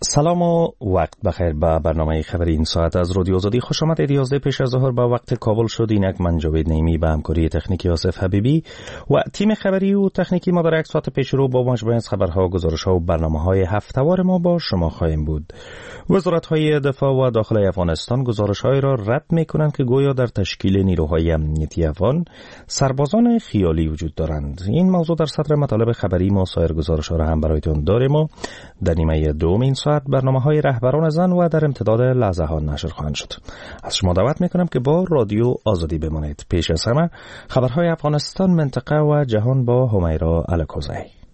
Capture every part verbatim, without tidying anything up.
سلام و وقت بخیر. به برنامه خبری این ساعت از رادیو آزادی خوش آمدید. یازده پیش از ظهر به وقت کابل شد. اینک من جاوید نیمی به همکاری تکنیکی آصف حبیبی و تیم خبری و تکنیکی ما در یک ساعت پیش رو با مجموعه از خبرها، گزارش‌ها و برنامه‌های هفته‌وار ما با شما خواهیم بود. وزارت‌های دفاع و داخلی افغانستان گزارش‌هایی را رد می‌کنند که گویا در تشکیل نیروهای امنیتی افغان سربازان خیالی وجود دارند. این موضوع در صدر مطالب خبری ما. سایر گزارش‌ها را هم برایتون داریم و در نیمه دوم این ساعت برنامه‌های رهبران زن و در امتداد لحظه ها نشر خواهند شد. از شما دعوت می‌کنم که با رادیو آزادی بمانید. پیش از همه خبرهای افغانستان، منطقه و جهان با همیرا الکوزی.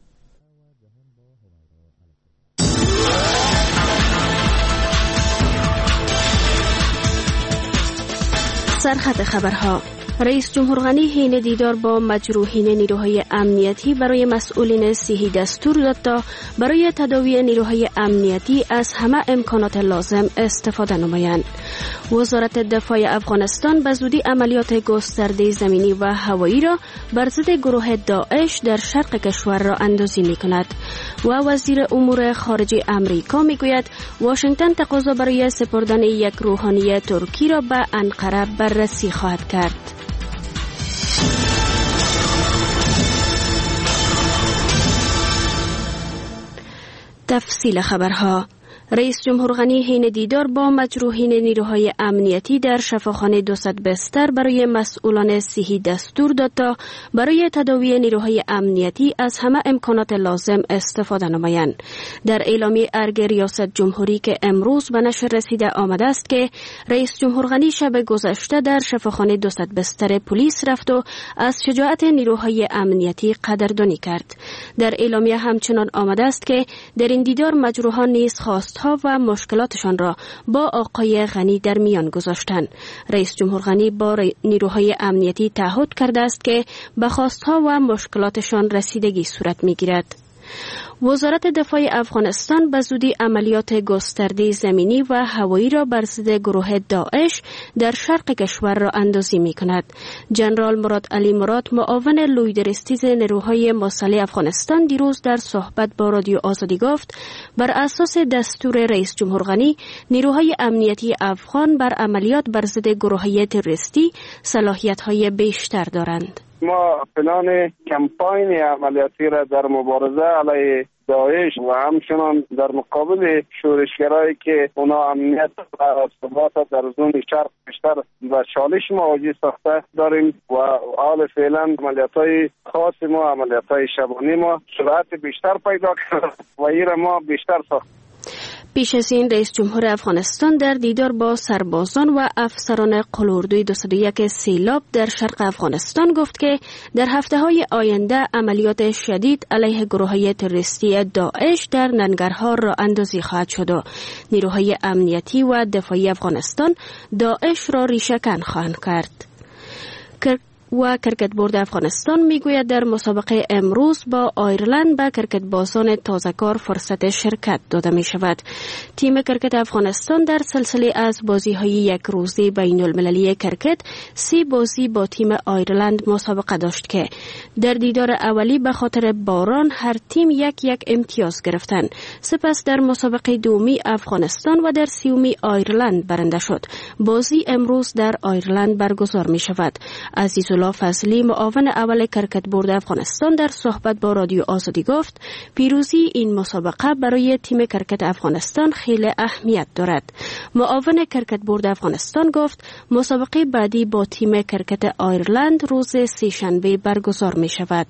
سرخط خبرها: رئیس جمهور غنی حین دیدار با مجروحین نیروهای امنیتی برای مسئولین صحی دستور داد تا برای تداوی نیروهای امنیتی از همه امکانات لازم استفاده نمایند. وزارت دفاع افغانستان به زودی عملیات گسترده زمینی و هوایی را بر ضد گروه داعش در شرق کشور را اندازی می کند و وزیر امور خارجه امریکا می گوید واشنگتن تقاضا برای سپردن یک روحانی ترکی را به انقره بررسی خواهد کرد. تفصیل خبرها: رئیس جمهور غنی حین دیدار با مجروحین نیروهای امنیتی در شفاخانه دوصد بستر برای مسئولان صحی دستور داد تا برای تداوی نیروهای امنیتی از همه امکانات لازم استفاده نمایند. در اعلامیه ارگ ریاست جمهوری که امروز به نشر رسیده آمده است که رئیس جمهور غنی شب گذشته در شفاخانه دوصد بستر پلیس رفت و از شجاعت نیروهای امنیتی قدردانی کرد. در اعلامیه همچنان آمده است که در این دیدار مجروحان نیز خواست ها و مشکلاتشان را با آقای غنی در میان گذاشتند. رئیس جمهور غنی با نیروهای امنیتی تعهد کرده است که به خواستها و مشکلاتشان رسیدگی صورت می‌گیرد. وزارت دفاع افغانستان به زودی عملیات گسترده زمینی و هوایی را بر ضد گروه داعش در شرق کشور را اندازی می کند. جنرال مراد علی مراد، معاون لویدرستیز نیروهای مسلح افغانستان، دیروز در صحبت با رادیو آزادی گفت بر اساس دستور رئیس جمهور غنی نیروهای امنیتی افغان بر عملیات بر ضد گروه‌های تروریستی صلاحیت‌های بیشتر دارند. ما پلان کمپاین عملیاتی را در مبارزه علیه داعش و همچنان در مقابل شورشگرایی که اونا امنیت و ثبات در زون شرق بیشتر و چالش مواجه ساخته داریم و حال فعلا عملیات‌های خاص ما، عملیات‌های شبانه ما سرعت بیشتر پیدا کرده و این را ما بیشتر ساخت. پیش از این رئیس جمهور افغانستان در دیدار با سربازان و افسران قلاردوی دوصد و یک سیلاب در شرق افغانستان گفت که در هفته‌های آینده عملیات شدید علیه گروه‌های تروریستی داعش در ننگرهار را اندازی خواهد شد و نیروهای امنیتی و دفاعی افغانستان داعش را ریشه‌کن خواهند کرد. و کرکت بورد افغانستان میگوید در مسابقه امروز با آیرلند به کرکت بازان تازه‌کار فرصت شرکت داده می شود. تیم کرکت افغانستان در سلسله از بازی‌های یک روزه بین المللی کرکت سی بازی با تیم آیرلند مسابقه داشت که در دیدار اولی به خاطر باران هر تیم یک یک امتیاز گرفتند. سپس در مسابقه دومی افغانستان و در سیومی آیرلند برنده شد. بازی امروز در آیرلند برگزار می شود. عزیز فضلی، معاون اول کرکت بورد افغانستان، در صحبت با رادیو آزادی گفت پیروزی این مسابقه برای تیم کرکت افغانستان خیلی اهمیت دارد. معاون کرکت بورد افغانستان گفت مسابقه بعدی با تیم کرکت آیرلند روز سه شنبه برگزار می شود.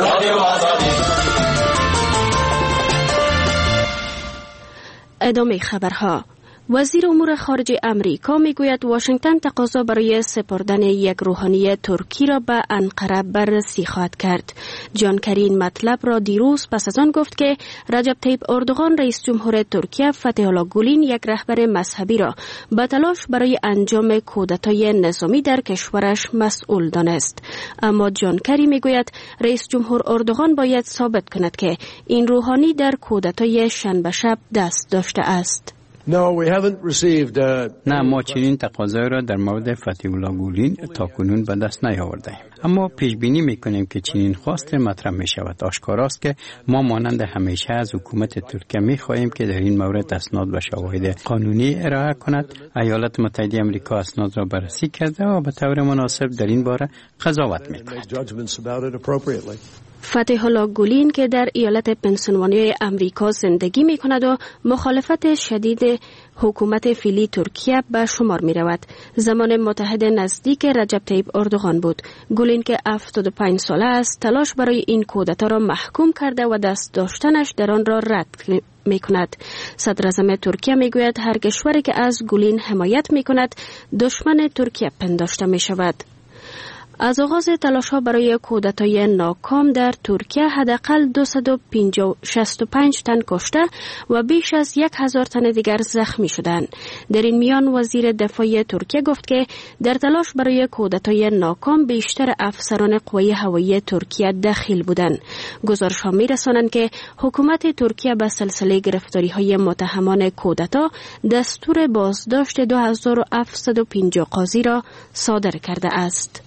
ادامه خبرها: وزیر امور خارجه امریکا میگوید واشنگتن تقاضا برای سپردن یک روحانی ترکی را به انقره بررسی خواهد کرد. جان کری این مطلب را دیروز پس از آن گفت که رجب طیب اردوغان رئیس جمهور ترکیه فتح الله گولین یک رهبر مذهبی را به تلاش برای انجام کودتای نظامی در کشورش مسئول دانست. اما جان کری میگوید رئیس جمهور اردوغان باید ثابت کند که این روحانی در کودتای شنبه شب دست داشته است. نه، ما چنین تقاضای را در مورد فتح الله گولین تاکنون به دست نیاوردیم، اما پیش بینی میکنیم که چنین خواست مطرح می شود. آشکاراست که ما مانند همیشه از حکومت ترکیه می خواهیم که در این مورد اسناد و شواهد قانونی ارائه کند. ایالات متحده آمریکا اسناد را بررسی کرده و به طور مناسب در این باره قضاوت می کند. فتح الله گولین که در ایالت پنسیلوانیای امریکا زندگی می کند و مخالفت شدید حکومت فعلی ترکیه به شمار می رود. زمان متحد نزدیک رجب طیب اردوغان بود. گولین که هفتاد و پنج ساله است تلاش برای این کودتا را محکوم کرده و دست داشتنش در آن را رد می کند. صدر اعظم ترکیه می گوید هر کشوری که از گولین حمایت می کند دشمن ترکیه پنداشته می شود. از آغاز تلاش‌ها برای کودتای ناکام در ترکیه حداقل دویست و شصت و پنج تن کشته و بیش از یک هزار تن دیگر زخمی شدند. در این میان وزیر دفاع ترکیه گفت که در تلاش برای کودتای ناکام بیشتر افسران قوای هوایی ترکیه دخیل بودند. گزارش‌ها می‌رسانند که حکومت ترکیه به سلسله گرفتاری‌های متهمان کودتا دستور بازداشت دو هزار و هفتصد و پنجاه قاضی را صادر کرده است.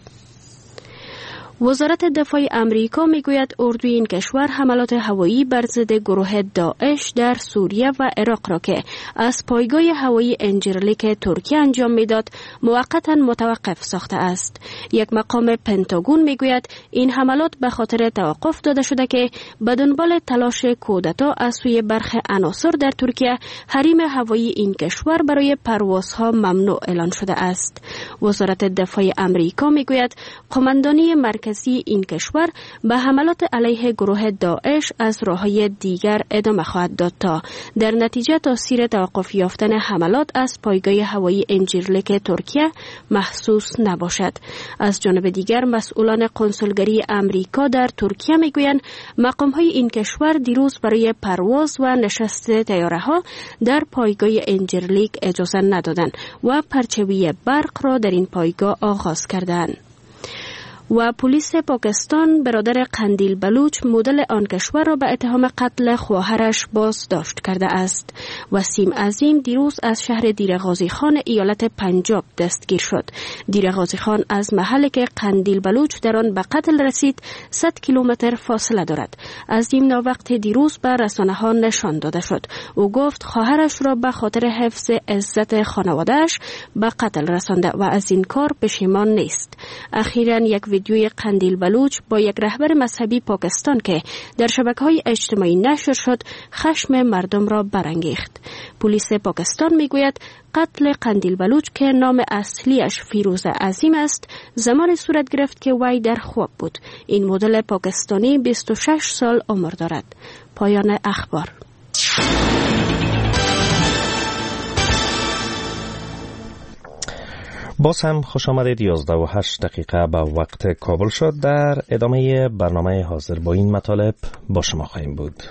وزارت دفاع امریکا میگوید اردوی این کشور حملات هوایی بر ضد گروه داعش در سوریه و عراق را که از پایگاه هوایی انجرلیک ترکیه انجام میداد موقتا متوقف ساخته است. یک مقام پنتاگون میگوید این حملات به خاطر توقف داده شده که به دنبال تلاش کودتا از سوی برخی عناصر در ترکیه حریم هوایی این کشور برای پروازها ممنوع اعلان شده است. وزارت دفاع امریکا میگوید قماندانی مرکزی این کشور به حملات علیه گروه داعش از راه‌های دیگر ادامه خواهد داد تا در نتیجه تاثیر توقف یافتن حملات از پایگاه هوایی انجیرلیک ترکیه محسوس نباشد. از جانب دیگر مسئولان کنسولگری امریکا در ترکیه میگویند مقام‌های این کشور دیروز برای پرواز و نشست طیاره‌ها در پایگاه انجیرلیک اجازه ندادند و پرچوی برق را در این پایگاه آغاز کردند. و پلیس پاکستان برادر قندیل بلوچ مدل آن کشور را به اتهام قتل خواهرش بازداشت کرده است. وسیم عظیم دیروز از شهر دیرغازی خان ایالت پنجاب دستگیر شد. دیرغازی خان از محلی که قندیل بلوچ در آن به قتل رسید صد کیلومتر فاصله دارد. عظیم ناوقت دیروز به رسانه ها نشان داده شد. او گفت خواهرش را به خاطر حفظ عزت خانواده‌اش به قتل رسانده و از این کار پشیمان نیست. اخیراً یک ویدیوی قندیل بلوچ با یک رهبر مذهبی پاکستان که در شبکه‌های اجتماعی نشر شد خشم مردم را برانگیخت. پلیس پاکستان میگوید قتل قندیل بلوچ که نام اصلیش فیروز عظیم است زمان صورت گرفت که وی در خواب بود. این مدل پاکستانی بیست و شش سال عمر دارد. پایان اخبار. باز هم خوش آمدید. یازده و هشت دقیقه به وقت کابل شد. در ادامه برنامه حاضر با این مطالب با شما خواهیم بود.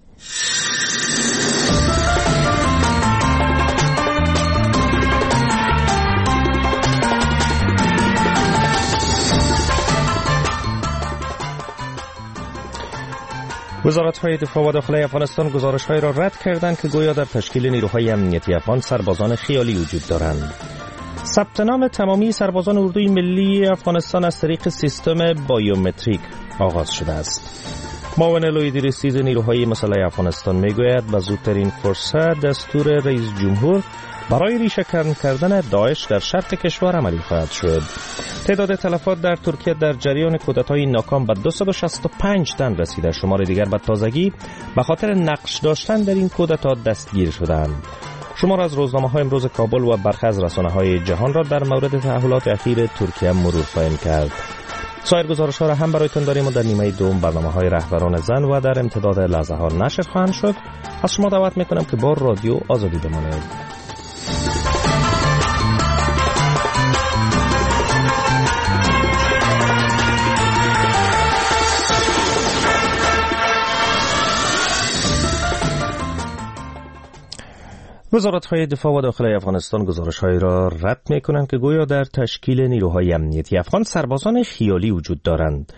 وزارت‌های دفاع و داخلی افغانستان گزارش‌هایی را رد کردند که گویا در تشکیل نیروهای امنیتی افغان سربازان خیالی وجود دارند. ثبت نام تمامی سربازان اردوی ملی افغانستان از طریق سیستم بایومتریک آغاز شده است. معاون لوی دیرسیز نیروهای مسلح افغانستان میگوید به زودترین فرصت دستور رئیس جمهور برای ریشه‌کن کردن داعش در شرق کشور عملی خواهد شد. تعداد تلفات در ترکیه در جریان کودتای ناکام به دویست و شصت و پنج تن رسیده. شمار دیگر به تازگی به خاطر نقش داشتن در این کودتا دستگیر شدند. شمار از روزنامه‌های امروز کابل و برخی از رسانه‌های جهان را در مورد تحولات اخیر ترکیه مرور خواهیم کرد. سایر گزارش‌ها را هم برایتان داریم و در نیمه دوم برنامه‌های رهبران زن و در امتداد لحظه‌ها نشر خواهند شد. از شما دعوت می‌کنم که با رادیو آزادی بمانید. وزارت‌های دفاع و داخلی افغانستان گزارش‌هایی را رد می‌کنند که گویا در تشکیل نیروهای امنیتی افغان سربازان خیالی وجود دارند.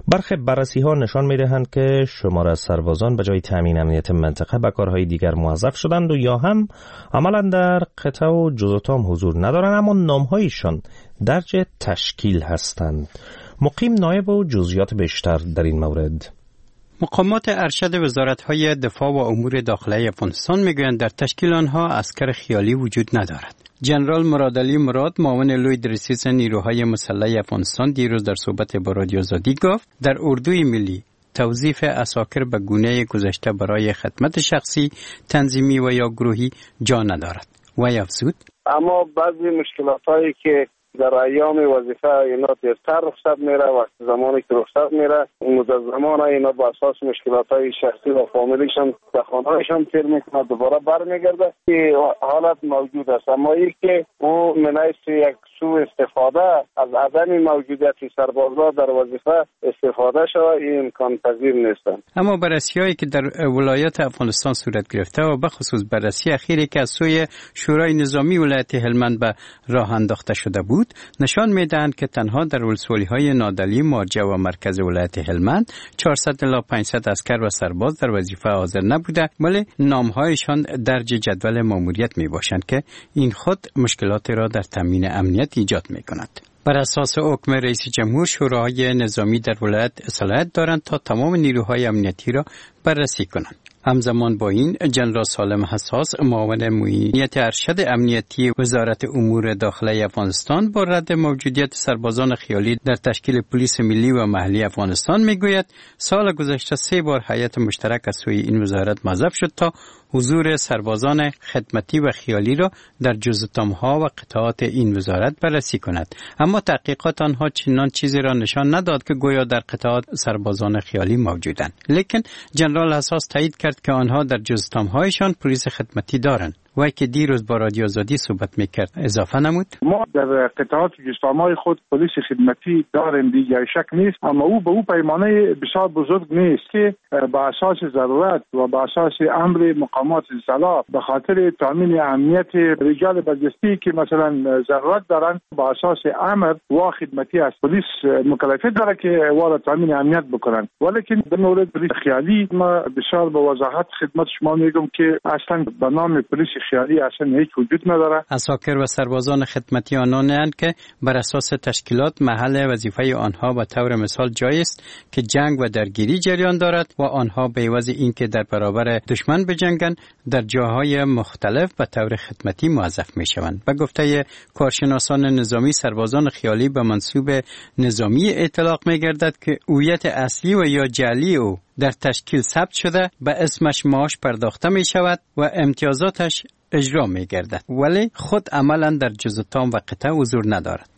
برخی بررسی ها نشان می دهند که شمار از سربازان به جای تامین امنیت منطقه به کارهای دیگر موظف شدند و یا هم عملا در قطع و جزوتام حضور ندارند اما نامهایشان درج تشکیل هستند. مقیم نایب و جزئیات بیشتر در این مورد. مقامات ارشد وزارت‌های دفاع و امور داخلی افغانستان میگویند در تشکیل آنها عسکر خیالی وجود ندارد. جنرال مرادعلی مراد معاون لوی درسیس نیروهای مسلح افغانستان دیروز در صحبت با رادیو آزادی گفت در اردوی ملی توظیف عساکر به گونه گذشته برای خدمت شخصی، تنظیمی و یا گروهی جا ندارد. و افزود اما بعضی مشکلاتایی که در ایام وظیفه اینا دیرتر رخصت میره، وقت زمانی که رخصت میره مدت زمان اینا با اساس مشکلاتای شخصی و فامیلیشان به خانه‌هایشان تیر میکنه، دوباره برمیگرده. این حالت موجود است، اما این که او منایس یک سوء استفاده از عدم موجودیت سربازا در وظیفه استفاده شده این امکان پذیر نیستند. اما بررسی‌هایی که در ولایت افغانستان صورت گرفته و به خصوص بررسی اخیری که از سوی شورای نظامی ولایت هلمند به راه انداخته شده بود نشان می‌دهند که تنها در ولسوالی‌های نادعلی، مارجه و مرکز ولایت هلمند چهارصد الی پانصد عسکر و سرباز در وظیفه حاضر نبوده، ولی نام‌هایشان درج جدول ماموریت میباشند که این خود مشکلات را در تامین امنیت ایجاد می‌کند. بر اساس حکم رئیس جمهور شورای نظامی در ولایت صلاحیت دارند تا تمام نیروهای امنیتی را بررسی کنند. همزمان با این جنرال سالم حساس معاون معینیت ارشد امنیتی وزارت امور داخلی افغانستان با رد موجودیت سربازان خیالی در تشکیل پلیس ملی و محلی افغانستان میگوید سال گذشته سه بار هیئت مشترک از سوی این وزارت موظف شد تا حضور سربازان خدمتی و خیالی را در جزوتام‌ها و قطعات این وزارت بررسی کند، اما تحقیقات آنها چنان چیزی را نشان نداد که گویا در قطعات سربازان خیالی موجودند. لیکن جنرال حساس تایید کرد که آنها در جزوتام‌هایشان پلیس خدمتی دارند. وای که دیروز با رادیو آزادی صحبت میکرد اضافه نمود. ما در قطعات جزوتام‌های خود پلیس خدمتی داریم، دیگر شک نیست، اما او به او پیمانه بسیار بزرگ نیست که به اساس ضرورت و به اساس امر مقامات اصلاح به خاطر تامین امنیت رجال برجسته که مثلا ضرورت دارند به اساس امر و خدمتی از پلیس مکلفیت داره که وارد تامین امنیت بکنن. ولیکن در مورد پلیس خیالی ما بسیار به وضاحت خدمت شما میگم که اصلا به نام پلیس خیالی اصلا هیچ وجود نداره. عساکر و سربازان خدمتی آنانند که بر اساس تشکیلات محل وظیفه آنها به طور مثال جای است که جنگ و درگیری جریان دارد و آنها به عوض اینکه در برابر دشمن بجنگند در جاهای مختلف به طور خدمتی موظف میشوند. به گفته کارشناسان نظامی سربازان خیالی به منصوب نظامی اطلاق میگردد که هویت اصلی و یا جعلی او در تشکیل ثبت شده به اسمش معاش پرداخته می شود و امتیازاتش اجرا می گردد، ولی خود عملا در جزوتام و قطع حضور ندارد.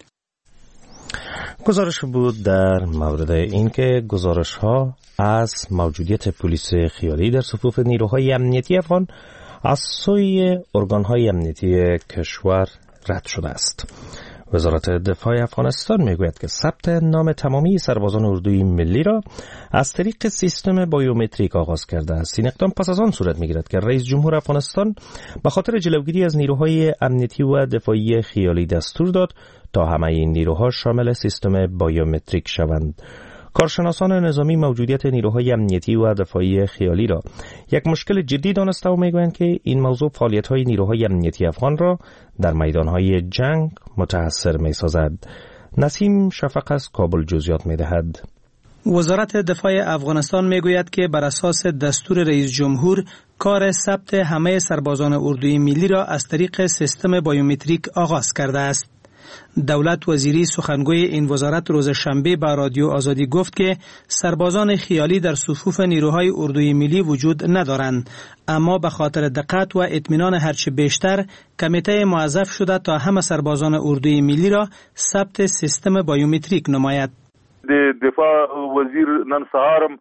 گزارش بود در مورد اینکه گزارش ها از موجودیت پلیس خیالی در صفوف نیروهای امنیتی افغان از سوی ارگان های امنیتی کشور رد شده است. وزارت دفاع افغانستان میگوید که ثبت نام تمامی سربازان اردوی ملی را از طریق سیستم بایومتریک آغاز کرده است. این اقدام پس از آن صورت میگیرد که رئیس جمهور افغانستان به خاطر جلوگیری از نیروهای امنیتی و دفاعی خیالی دستور داد تا همه این نیروها شامل سیستم بایومتریک شوند. کارشناسان نظامی موجودیت نیروهای امنیتی و دفاعی خیالی را یک مشکل جدی دانسته و میگویند که این موضوع فعالیت‌های نیروهای امنیتی افغان را در میدان‌های جنگ متاثر می‌سازد. نسیم شفق از کابل جزئیات می‌دهد. وزارت دفاع افغانستان میگوید که بر اساس دستور رئیس جمهور کار ثبت همه سربازان اردوی ملی را از طریق سیستم بایومتریک آغاز کرده است. دولت وزیری سخنگوی این وزارت روز شنبه به رادیو آزادی گفت که سربازان خیالی در صفوف نیروهای اردوی ملی وجود ندارند، اما به خاطر دقت و اطمینان هرچه بیشتر کمیته موظف شده تا همه سربازان اردوی ملی را ثبت سیستم بایومتریک نماید. دفاع وزیر نن سهارم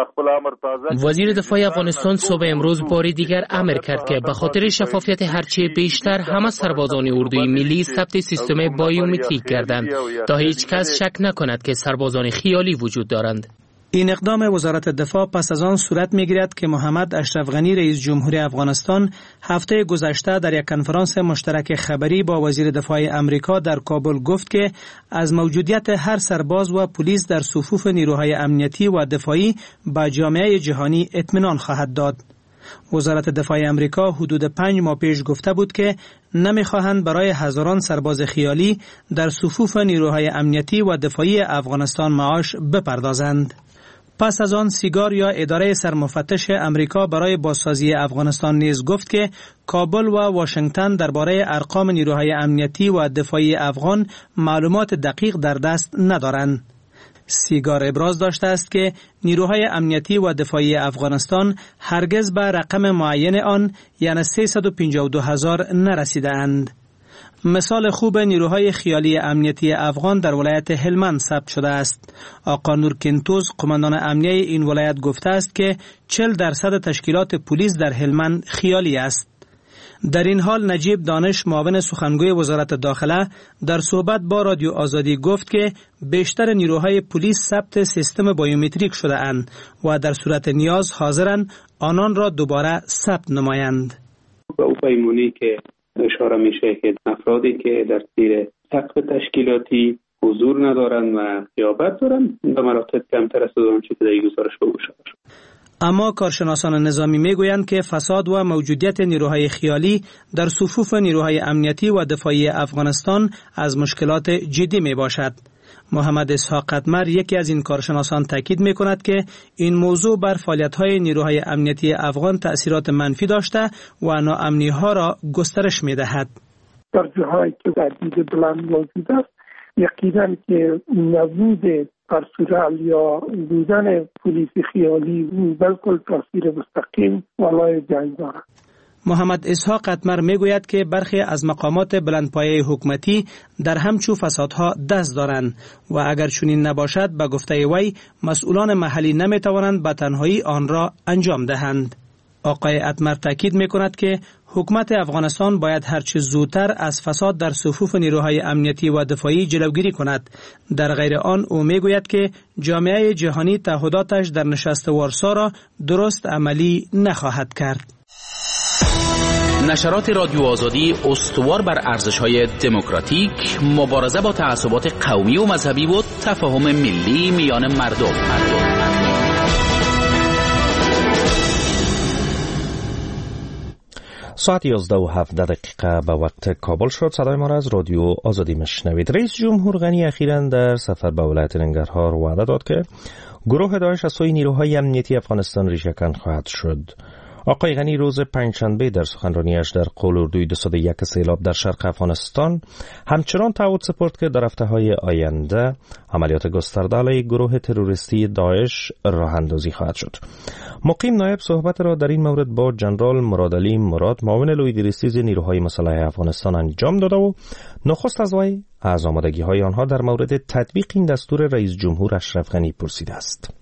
وزیر دفاع افغانستان صبح امروز باری دیگر امر کرد که به خاطر شفافیت هرچه بیشتر همه سربازان اردوی ملی ثبت سیستم بایومتریک گردند تا هیچ کس شک نکند که سربازان خیالی وجود دارند. این اقدام وزارت دفاع پس از آن صورت می‌گیرد که محمد اشرف غنی رئیس جمهوری افغانستان هفته گذشته در یک کنفرانس مشترک خبری با وزیر دفاع امریکا در کابل گفت که از موجودیت هر سرباز و پلیس در صفوف نیروهای امنیتی و دفاعی به جامعه جهانی اطمینان خواهد داد. وزارت دفاع امریکا حدود پنج ماه پیش گفته بود که نمی‌خواهند برای هزاران سرباز خیالی در صفوف نیروهای امنیتی و دفاعی افغانستان معاش بپردازند. پس از آن سیگار یا اداره سرمفتش امریکا برای بازسازی افغانستان نیز گفت که کابل و واشنگتن درباره ارقام نیروهای امنیتی و دفاعی افغان معلومات دقیق در دست ندارند. سیگار ابراز داشته است که نیروهای امنیتی و دفاعی افغانستان هرگز به رقم معین آن یعنی سیصد و پنجاه و دو هزار نرسیده اند. مثال خوب نیروهای خیالی امنیتی افغان در ولایت هلمند ثبت شده است. آقا نور کنتوز قماندان امنیه این ولایت گفته است که چهل درصد تشکیلات پلیس در هلمند خیالی است. در این حال نجیب دانش معاون سخنگوی وزارت داخله در صحبت با رادیو آزادی گفت که بیشتر نیروهای پلیس ثبت سیستم بایومتریک شده اند و در صورت نیاز حاضرند آنان را دوباره ثبت نمایند. با او پیمانی که اشاره میشه که افرادی که در زیر سقف تشکیلاتی حضور ندارند و غیابت دارند به مراتب کمتر است از آنچه که در این گزارش به گوش رسید. اما کارشناسان نظامی میگویند که فساد و موجودیت نیروهای خیالی در صفوف نیروهای امنیتی و دفاعی افغانستان از مشکلات جدی می باشد. محمد اسحاق قطمر یکی از این کارشناسان تاکید می کند که این موضوع بر فعالیت‌های نیروهای امنیتی افغان تأثیرات منفی داشته و ناامنی‌ها را گسترش می دهد. در جاهایی که تهدید بلند موجود است یقینا که نبود پرسنل یا بودن پلیس خیالی بالکل تاثیر مستقیم بالای جنگ دارد. محمد اسحاق قطمر میگوید که برخی از مقامات بلندپایه حکومتی در همچو فسادها دست دارند و اگر چنین نباشد به گفته وی مسئولان محلی نمیتوانند به تنهایی آن را انجام دهند. آقای قطمر تاکید میکند که حکومت افغانستان باید هرچه زودتر از فساد در صفوف نیروهای امنیتی و دفاعی جلوگیری کند. در غیر آن او میگوید که جامعه جهانی تعهداتش در نشست وارسا را درست عملی نخواهد کرد. نشرات رادیو آزادی استوار بر ارزش‌های دموکراتیک، مبارزه با تعصبات قومی و مذهبی و تفاهم ملی میان مردم. مردم. ساعت یازده و هفده دقیقه به وقت کابل شد. صدای ما را از رادیو آزادی مشنوید. رئیس جمهور غنی اخیراً در سفر به ولایت ننگرهار وعده داد که گروه داعش از سوی نیروهای امنیتی افغانستان ریشه‌کن خواهد شد. آقای غنی روز پنجشنبه در سخنرانیش در قول دویست و یک سیلاب در شرق افغانستان همچنان تعهد سپرد که در هفته‌های آینده عملیات گسترده علیه گروه تروریستی داعش راه اندازی خواهد شد. مقیم نایب صحبت را در این مورد با جنرال مرادعلی مراد معاون لویدریستیز نیروهای مسلح افغانستان انجام داده و نخست از وی از آمادگی‌های آنها در مورد تطبیق این دستور رئیس جمهور اشرف غنی پرسیده است.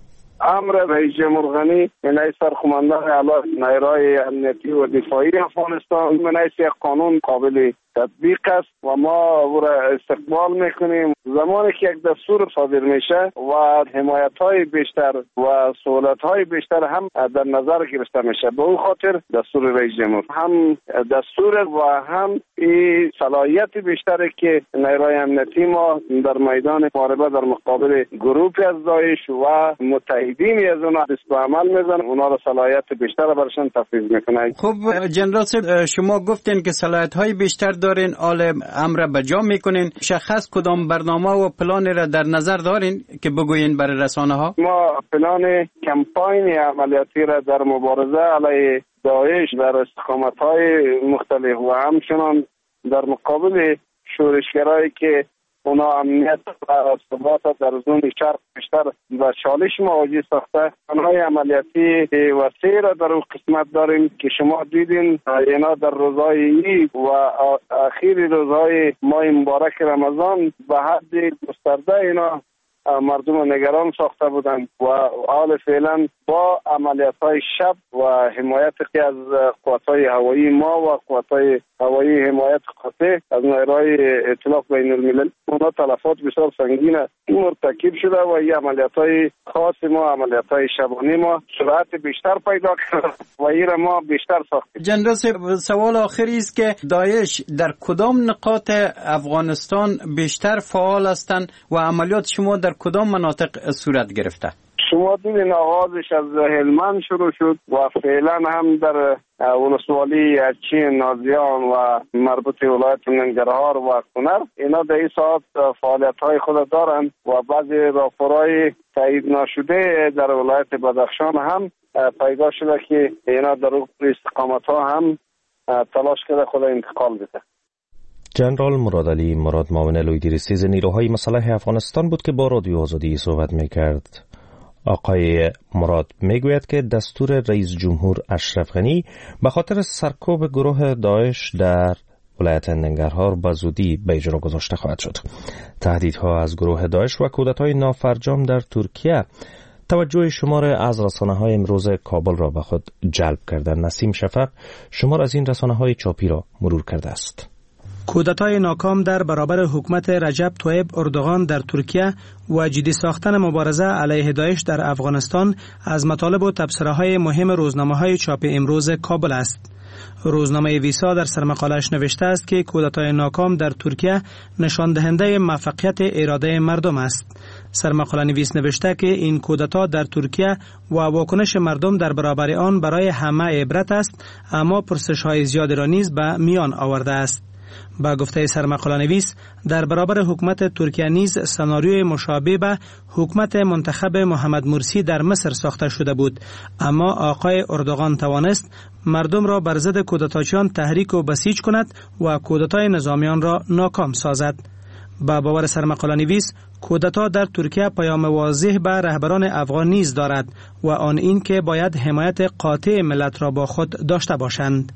امر رئیس جمهور غنی من سرخماندان اعلی نیروهای امنیتی و دفاعی افغانستان من یک قانون قابل تطبیق است و ما او را استقبال میکنیم. زمانی که یک دستور صادر میشه و حمایت‌های بیشتر و سهولت‌های بیشتر هم در نظر گرفته میشه، به او خاطر دستور رئیس جمهور هم دستور و هم این صلاحیت بیشتری که نیروهای امنیتی ما در میدان محاربه در مقابل گروه از داعش و متحدین از اونها دست به عمل میزنن، اونها را صلاحیت بیشتر برشان تفویض میکنه. خب جنرال صاحب، شما گفتین که صلاحیت‌های بیشتر دارین، آل امر بجا میکنین. شخص کدام برنامه و پلان را در نظر دارین که بگوین برای رسانه ها؟ ما پلان کمپاین عملیاتی را در مبارزه علیه داعش در استقامت‌های مختلف و همچنان در مقابل شورشگرایی که اونا امنیت و ثبات در زون شرق بیشتر و چالش مواجه ساخته، پلان‌های عملیاتی وسیع را در اون قسمت داریم که شما دیدین اینا در روزهای و اخیر روزهای ماه مبارک رمضان به حد گسترده اینا مردم نگران ساخته بودند و حال فعلا با عملیات‌های شب و حمایت که از قوات‌های هوایی ما و قوات‌های هوایی حمایت قاطع از نیروهای ائتلاف بین‌المللی اونا تلفات بسیار سنگین مرتکب شده و این عملیات‌های خاص ما، عملیات‌های شبانه ما سرعت بیشتر پیدا کرده و این ما بیشتر ساختیم. جنرال صاحب، سوال آخری است که داعش در کدام نقاط افغانستان بیشتر فعال هستند و عملیات شما در کدام مناطق صورت گرفته؟ شما دیدین آغازش از هلمند شروع شد و فعلا هم در ولسوالی اچین، نازیان و مربوط ولایت ننگرهار و کنر اینا در این ساعت فعالیت‌های خود دارند و بعضی راپورهای تایید نشده در ولایت بدخشان هم پیدا شده که اینا در اون استقامت‌ها هم تلاش کرده خود انتقال بده. جنرال مرادعلی مراد معاون لویدیرسیز نیروهای مسلح افغانستان بود که با رادیو آزادی صحبت می‌کرد. آقای مراد میگوید که دستور رئیس جمهور اشرف غنی به خاطر سرکوب گروه داعش در ولایت ننگرهار به زودی به اجرا گذاشته خواهد شد. تهدیدها از گروه داعش و کودتای نافرجام در ترکیه توجه شمار از رسانه‌های امروز کابل را به خود جلب کرده. نسیم شفق شمار از این رسانه‌های چاپی را مرور کرده است. کودتای ناکام در برابر حکومت رجب طیب اردوغان در ترکیه و جدی ساختن مبارزه علیه داعش در افغانستان از مطالب و تبصره‌های مهم روزنامه‌های چاپ امروز کابل است. روزنامه ویسا در سرمقاله‌اش نوشته است که کودتای ناکام در ترکیه نشان دهنده موفقیت اراده مردم است. سرمقاله نویس نوشته که این کودتا در ترکیه و واکنش مردم در برابر آن برای همه عبرت است، اما پرسش‌های زیادی را نیز به میان آورده است. با گفته سرمقاله نویس در برابر حکومت ترکیه نیز سناریوی مشابه به حکومت منتخب محمد مرسی در مصر ساخته شده بود، اما آقای اردوغان توانست مردم را بر ضد کودتاچیان تحریک و بسیج کند و کودتای نظامیان را ناکام سازد. با باور سرمقاله نویس کودتا در ترکیه پیام واضح به رهبران افغان نیز دارد و آن این که باید حمایت قاطع ملت را با خود داشته باشند.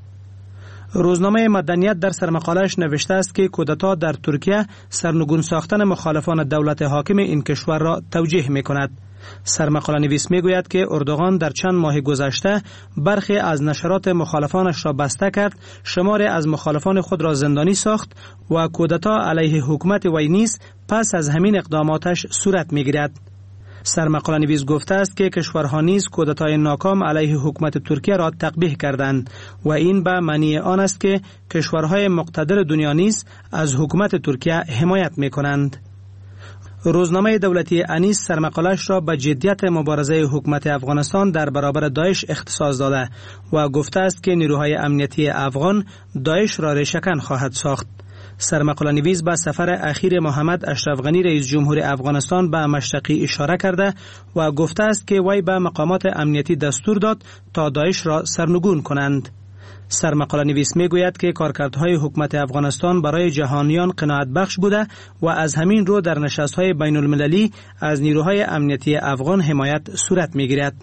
روزنامه مدنیت در سرمقاله‌اش نوشته است که کودتا در ترکیه سرنگون ساختن مخالفان دولت حاکم این کشور را توجیه می‌کند. سرمقاله نویس می‌گوید که اردوغان در چند ماه گذشته برخی از نشرات مخالفانش را بسته کرد، شماری از مخالفان خود را زندانی ساخت و کودتا علیه حکومت وی نیز پس از همین اقداماتش صورت می‌گیرد. سرمقاله نویس گفته است که کشورها نیز کودتای ناکام علیه حکومت ترکیه را تقبیح کردند و این به معنی آن است که کشورهای مقتدر دنیا نیز از حکومت ترکیه حمایت می‌کنند. روزنامه دولتی انیس سرمقاله‌اش را به جدیت مبارزه حکومت افغانستان در برابر داعش اختصاص داده و گفته است که نیروهای امنیتی افغان داعش را ریشه‌کن خواهد ساخت. سرمقاله نویس به سفر اخیر محمد اشرف غنی رئیس جمهور افغانستان به مشرقی اشاره کرده و گفته است که وی به مقامات امنیتی دستور داد تا داعش را سرنگون کنند. سرمقاله نویس می گوید که کارکردهای حکومت افغانستان برای جهانیان قناعت بخش بوده و از همین رو در نشست‌های بین المللی از نیروهای امنیتی افغان حمایت صورت می گیرد.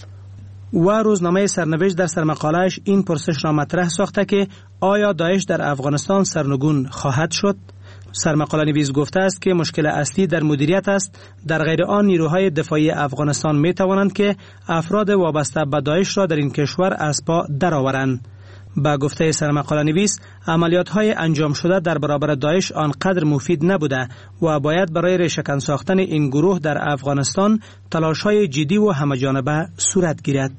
و روزنامه سرنوشت در سرمقاله‌اش این پرسش را مطرح ساخته که آیا داعش در افغانستان سرنگون خواهد شد؟ سرمقاله نویس گفته است که مشکل اصلی در مدیریت است، در غیر آن نیروهای دفاعی افغانستان می توانند که افراد وابسته به داعش را در این کشور از پا درآورند. با گفته سرمقاله نویس عملیات‌های انجام شده در برابر داعش آنقدر مفید نبوده و باید برای ریشه‌کن ساختن این گروه در افغانستان تلاش‌های جدی و همه‌جانبه صورت گیرد.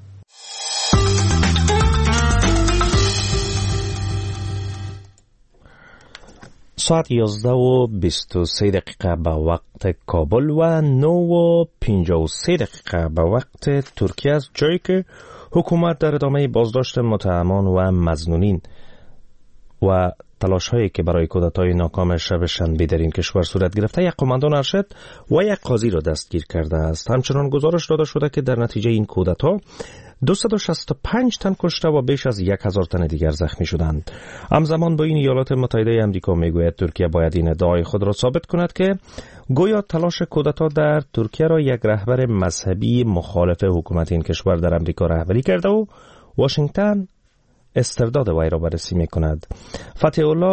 ساعت یازده و بیست و سه دقیقه به وقت کابل و نه و پنجاه و سه دقیقه به وقت ترکیه است، جایی که حکومت در ادامه بازداشت متهمان و مظنونین و تلاش هایی که برای کودتای ناکام شب شنبه در این کشور صورت گرفته یک قماندان ارشد و یک قاضی را دستگیر کرده است. همچنان گزارش داده شده که در نتیجه این کودتا دویست و شصت و پنج تن کشته و بیش از یک هزار تن دیگر زخمی شدند. همزمان با این ایالات متحده آمریکا میگوید ترکیه باید این ادعای خود را ثابت کند که گویا تلاش کودتا در ترکیه را یک رهبر مذهبی مخالف حکومت این کشور در آمریکا رهبری کرده و واشنگتن استرداد وی را بررسی میکند. فتح الله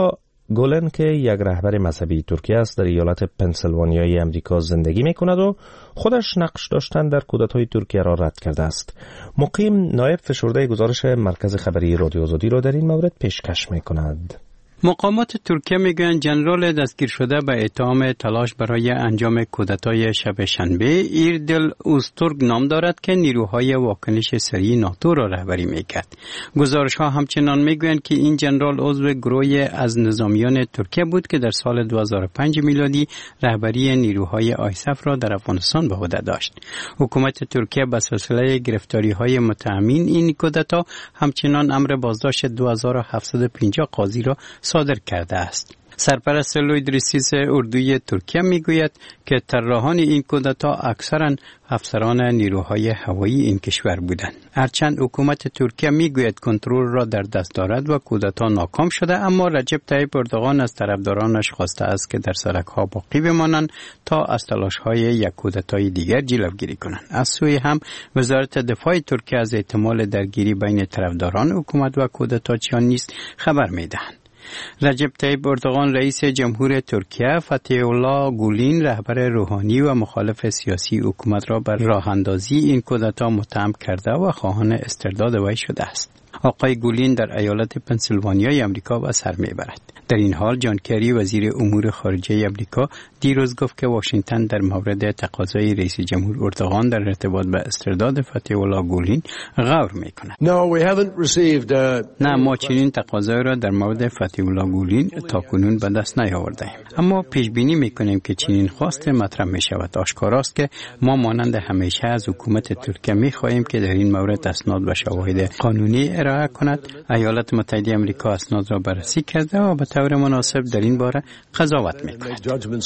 گولن که یک رهبر مذهبی ترکیه است در ایالت پنسیلوانیای امریکا زندگی میکند و خودش نقش داشتن در کودتای ترکیه را رد کرده است. مقیم نایب فشرده گزارش مرکز خبری رادیو آزادی را در این مورد پیشکش میکند. مقامات ترکیه میگویند ژنرال دستگیر شده به اتهام تلاش برای انجام کودتای شب شنبه ایردل اوستورگ نام دارد که نیروهای واکنش سریع ناتو را رهبری میکرد. گزارش ها همچنان میگویند که این ژنرال عضو گروهی از نظامیان ترکیه بود که در سال دو هزار و پنج میلادی رهبری نیروهای آیسف را در افغانستان به عهده داشت. حکومت ترکیه به سلسله گرفتاری های متهمین این کودتا همچنان امر بازداشت دو هزار و هفتصد و پنجاه قاضی را صادر کرده است. سرپرست لوید ریسیس اردوی ترکیه میگوید که طراحان این کودتا اکثرا افسران نیروهای هوایی این کشور بودند. هرچند حکومت ترکیه میگوید کنترل را در دست دارد و کودتا ناکام شده، اما رجب طیب اردوغان از طرفدارانش خواسته است که در سرک‌ها باقی بمانند تا از تلاش‌های یک کودتای دیگر جلوگیری کنند. از سوی هم وزارت دفاع ترکیه از احتمال درگیری بین طرفداران حکومت و کودتاچیان نیز خبر میدهند. رجب طیب اردوغان رئیس جمهور ترکیه فتح الله گولین رهبر روحانی و مخالف سیاسی حکومت را بر راه اندازی این کودتا متهم کرده و خواهان استرداد وی شده است. آقای گولین در ایالت پنسیلوانیای امریکا به سر میبرد. در این حال جان کری وزیر امور خارجه امریکا دیروز گفت که واشنگتن در مورد تقاضای رئیس جمهور اردوغان در ارتباط به استرداد فتح الله گولین غور میکند. No, we haven't received a... نه، ما چنین تقاضای را در مورد فتح الله گولین تاکنون به دست نیاوردیم. اما پیش بینی میکنیم که چنین خواست مطرح میشود. آشکاراست که ما مانند همیشه از حکومت ترکیه میخواهیم که در این مورد اسناد و شواهد قانونی ارائه کند. ایالات متحده آمریکا اسناد را بررسی کرده و به طور مناسب در این باره قضاوت میکند.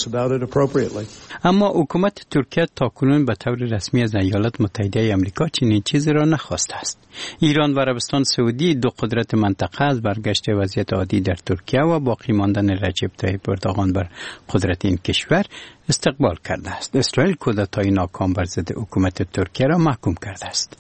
اما حکومت ترکیه تاکنون به طور رسمی از ایالات متحده آمریکا چنین چیزی را نخواسته است. ایران و عربستان سعودی دو قدرت منطقه از برگشت وضعیت عادی در ترکیه و باقی ماندن رجب طیب اردوغان بر قدرت این کشور استقبال کرده است. اسرائیل کودتای ناکام بر ضد حکومت ترکیه را محکوم کرده است.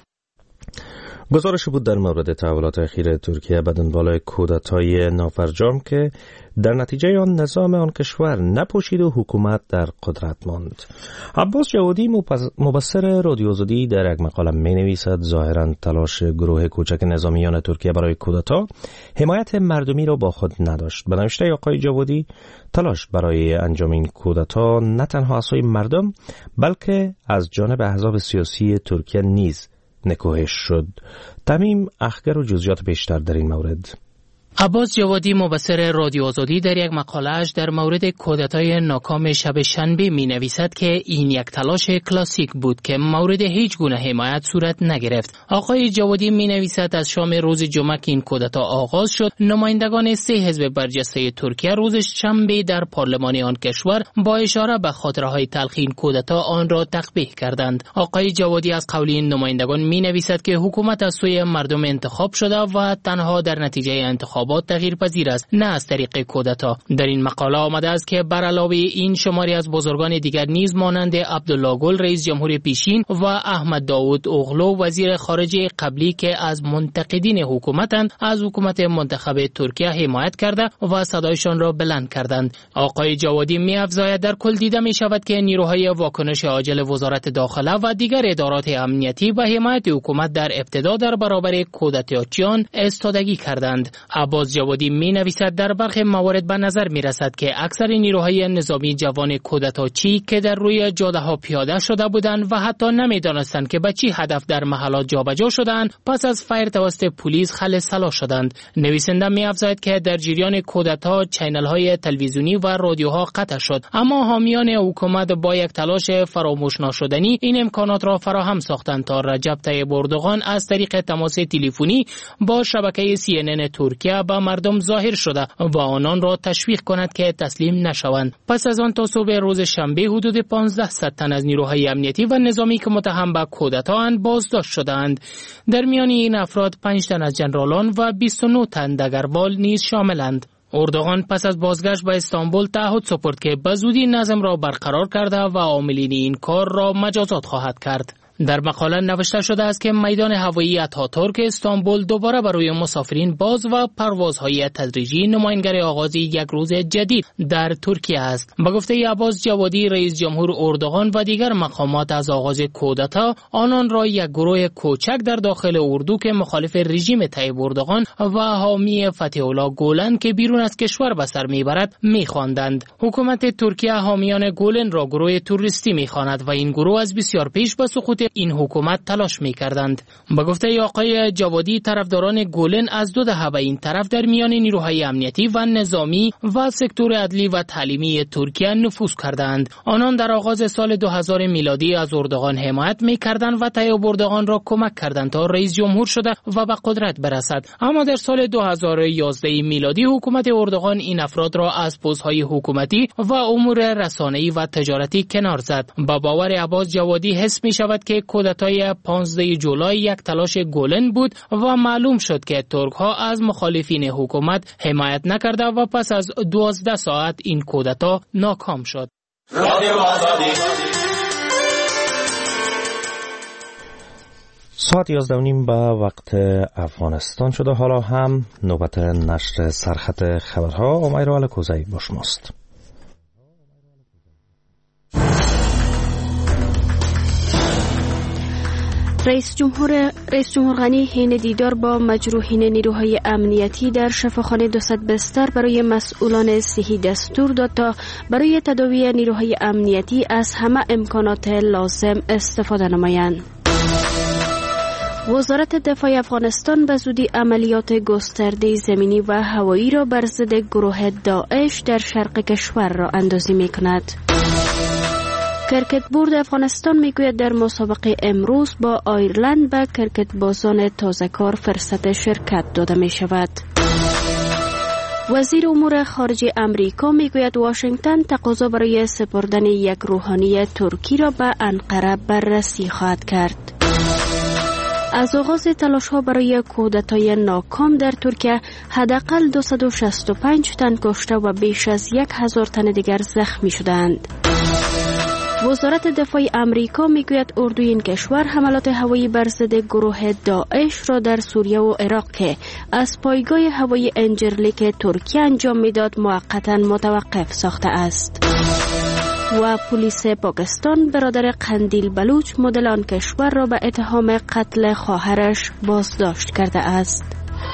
گزارش بود در مورد تحولات اخیر ترکیه به دنبال کودتای نافرجام که در نتیجه آن نظام آن کشور نپوشید و حکومت در قدرت ماند. عباس جوادی مبصر رادیو آزادی در یک مقاله می نویسد ظاهرا تلاش گروه کوچک نظامیان ترکیه برای کودتا حمایت مردمی را با خود نداشت. به نوشته آقای جوادی تلاش برای انجام این کودتا نه تنها از سوی مردم بلکه از جانب احزاب سیاسی ترکیه نیز نکوهش شد. تمیم اخگر و جزئیات بیشتر در این مورد. عباس جوادی مبصر رادیو آزادی در یک مقاله‌اش در مورد کودتای ناکام شب شنبه می نویسد که این یک تلاش کلاسیک بود که مورد هیچ گونه حمایت صورت نگرفت. آقای جوادی می نویسد از شام روز جمعه که این کودتا آغاز شد، نمایندگان سه حزب برجسته ترکیه روز شنبه در پارلمان آن کشور با اشاره به خاطره‌های تلخ این کودتا آن را تقبیح کردند. آقای جوادی از قول این نمایندگان می نویسد که حکومت از سوی مردم انتخاب شده و تنها در نتیجه انتخاب تغییر پذیر است، نه از طریق کودتا. در این مقاله آمده است که بر علاوه این شماری از بزرگان دیگر نیز مانند عبدالله گل رئیس جمهور پیشین و احمد داوود اوغلو وزیر خارجه قبلی که از منتقدین حکومتند از حکومت منتخب ترکیه حمایت کرده و صدایشان را بلند کردند. آقای جوادی می‌افزاید در کل دیده می شود که نیروهای واکنش عاجل وزارت داخله و دیگر ادارات امنیتی به حمایت حکومت در ابتدا در برابر کودتاچیان استادگی کردند. عباس جوادی می نویسد در برخی موارد به نظر می رسد که اکثر نیروهای نظامی جوان کودتاچی که در روی جاده ها پیاده شده بودند و حتی نمی دانستند که به چی هدف در محلات جابجا شدند، پس از فایر توسط پلیس خل سلا شدند. نویسنده می افزاید که در جریان کودتا چینل های تلویزیونی و رادیوها قطع شد، اما حامیان حکومت با یک تلاش فراموش نشدنی این امکانات را فراهم ساختند تا رجب طیب اردوغان از طریق تماس تلفنی با شبکه سی ان ان ترکیه به مردم ظاهر شده و آنان را تشویق کند که تسلیم نشوند. پس از آن تا صبح روز شنبه حدود پانزده تن از نیروهای امنیتی و نظامی که متهم به کودتا اند بازداشت شدند. در میان این افراد پنج تن از جنرالان و بیست و نه تن دگربال نیز شاملند. اردوغان پس از بازگشت به استانبول تعهد سپرد که به زودی نظم را برقرار کرده و عاملین این کار را مجازات خواهد کرد. در مقاله نوشته شده است که میدان هوایی اتاتورک استانبول دوباره برای مسافرین باز و پروازهای تدریجی نمایانگر آغاز یک روز جدید در ترکیه است. به گفته عباس جوادی رئیس جمهور اردوغان و دیگر مقامات از آغاز کودتا آنان را یک گروه کوچک در داخل اردو که مخالف رژیم طیب اردوغان و حامی فتح الله گولن که بیرون از کشور به سر میبرد میخواندند. حکومت ترکیه حامیان گولن را گروه توریستی میخواند و این گروه از بسیار پیش به سقوط این حکومت تلاش میکردند. به گفته آقای جوادی طرفداران گولن از دو دهه به این طرف در میان نیروهای امنیتی و نظامی و سکتور عدلی و تعلیمی ترکیه نفوذ کردند. آنان در آغاز سال دو هزار میلادی از اردوغان حمایت میکردند و طیب اردوغان را کمک کردند تا رئیس جمهور شده و به قدرت برسد. اما در سال دو هزار و یازده میلادی حکومت اردوغان این افراد را از پست‌های حکومتی و امور رسانه‌ای و تجارتی کنار زد. با باور عباس جوادی حس می شود که کودتای پانزده جولای یک تلاش گولن بود و معلوم شد که ترک ها از مخالفین حکومت حمایت نکرده و پس از دوازده ساعت این کودتا ناکام شد. ساعت یازده و نیم به وقت افغانستان شده. حالا هم نوبت نشر سرخط خبرها. امیرو الکوزی با شماست. رئیس جمهور رئیس جمهور غنی حین دیدار با مجروحین نیروهای امنیتی در شفاخانه دوصد بستر برای مسئولان صحی دستور داد تا برای تداوی نیروهای امنیتی از همه امکانات لازم استفاده نمایند. وزارت دفاع افغانستان به زودی عملیات گسترده زمینی و هوایی را بر ضد گروه داعش در شرق کشور را اندازی می کند. کرکت بورد افغانستان میگوید در مسابقه امروز با آیرلند به کرکت بازان تازه‌کار فرصت شرکت داده می شود. وزیر امور خارجه امریکا میگوید واشنگتن تقاضا برای سپردن یک روحانی ترکی را به انقره بررسی خواهد کرد. از آغاز تلاش‌ها برای کودتای ناکام در ترکیه حداقل دویست و شصت و پنج تن کشته و بیش از یک هزار تن دیگر زخمی شدند. وزارت دفاع امریکا میگوید اردوی این کشور حملات هوایی بر ضد گروه داعش را در سوریه و عراق که از پایگاه هوایی انجرلیک ترکیه انجام میداد موقتا متوقف ساخته است. و پلیس پاکستان برادر قندیل بلوچ مدل آن کشور را به اتهام قتل خواهرش بازداشت کرده است.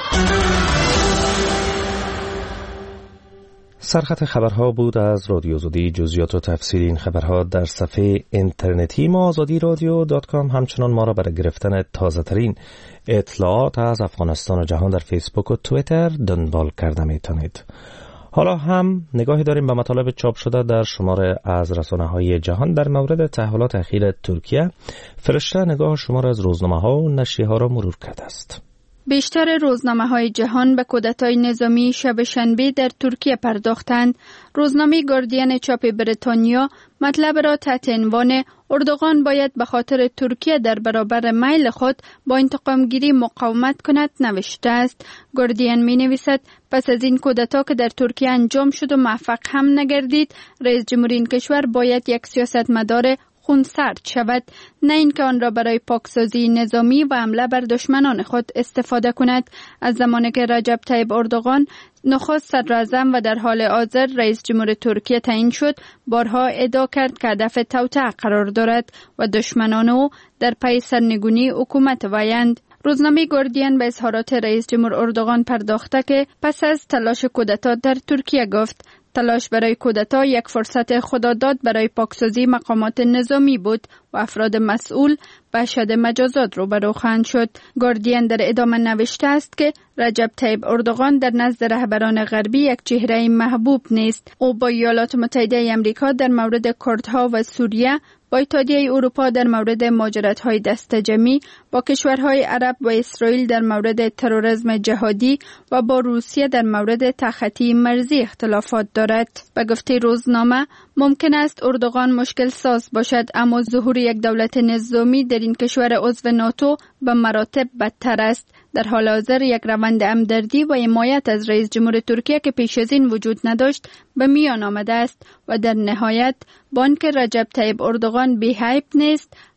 سرخط خبرها بود از رادیو آزادی. جزئیات و تفصیل این خبرها در صفحه اینترنتی ما آزادی رادیو دات کام. همچنان ما را برای گرفتن تازه ترین اطلاعات از افغانستان و جهان در فیسبوک و توییتر دنبال کرده میتونید. حالا هم نگاهی داریم به مطالب چاپ شده در شماره از رسانه‌های جهان در مورد تحولات اخیر ترکیه. فرشته نگاه شماره از روزنامه‌ها و نشریه‌ها را مرور کرده است. بیشتر روزنامه‌های جهان به کودتای نظامی شب شنبه در ترکیه پرداختند. روزنامه گاردین چاپ بریتانیا مطلب را تحت عنوان اردوغان باید به خاطر ترکیه در برابر میل خود با انتقامگیری مقاومت کند نوشته است. گاردین می نویسد پس از این کودتا که در ترکیه انجام شد و موفق هم نگردید، رئیس جمهور این کشور باید یک سیاستمدار خونسرد شود، نه اینکه آن را برای پاکسازی نظامی و حمله بر دشمنان خود استفاده کند. از زمانی که رجب طیب اردوغان نخست صدراعظم و در حال حاضر رئیس جمهور ترکیه تعیین شد، بارها ادعا کرد که هدف توطئه قرار دارد و دشمنان او در پی سرنگونی حکومت ویند. روزنامه گاردین به اظهارات رئیس جمهور اردوغان پرداخته که پس از تلاش کودتا در ترکیه گفت تلاش برای کودتا یک فرصت خداداد برای پاکسازی مقامات نظامی بود و افراد مسئول به اشد مجازات روبرو خواهند شد. گاردین در ادامه نوشته است که رجب طیب اردوغان در نزد رهبران غربی یک چهره محبوب نیست. او با ایالات متحده آمریکا در مورد کردها و سوریه، با اتحادیه اروپا در مورد مهاجرت‌های دستجمعی، با کشورهای عرب و اسرائیل در مورد تروریسم جهادی و با روسیه در مورد تخطی مرزی اختلافات دارد. به گفته روزنامه ممکن است اردوغان مشکل ساز باشد، اما ظهور یک دولت نظامی در این کشور عضو ناتو به مراتب بدتر است. در حال حاضر یک روند همدردی و حمایت از رئیس جمهور ترکیه که پیش از این وجود نداشت به میان آمده است و در نهایت بانک رجب طیب اردوغان بی‌عیب نیست،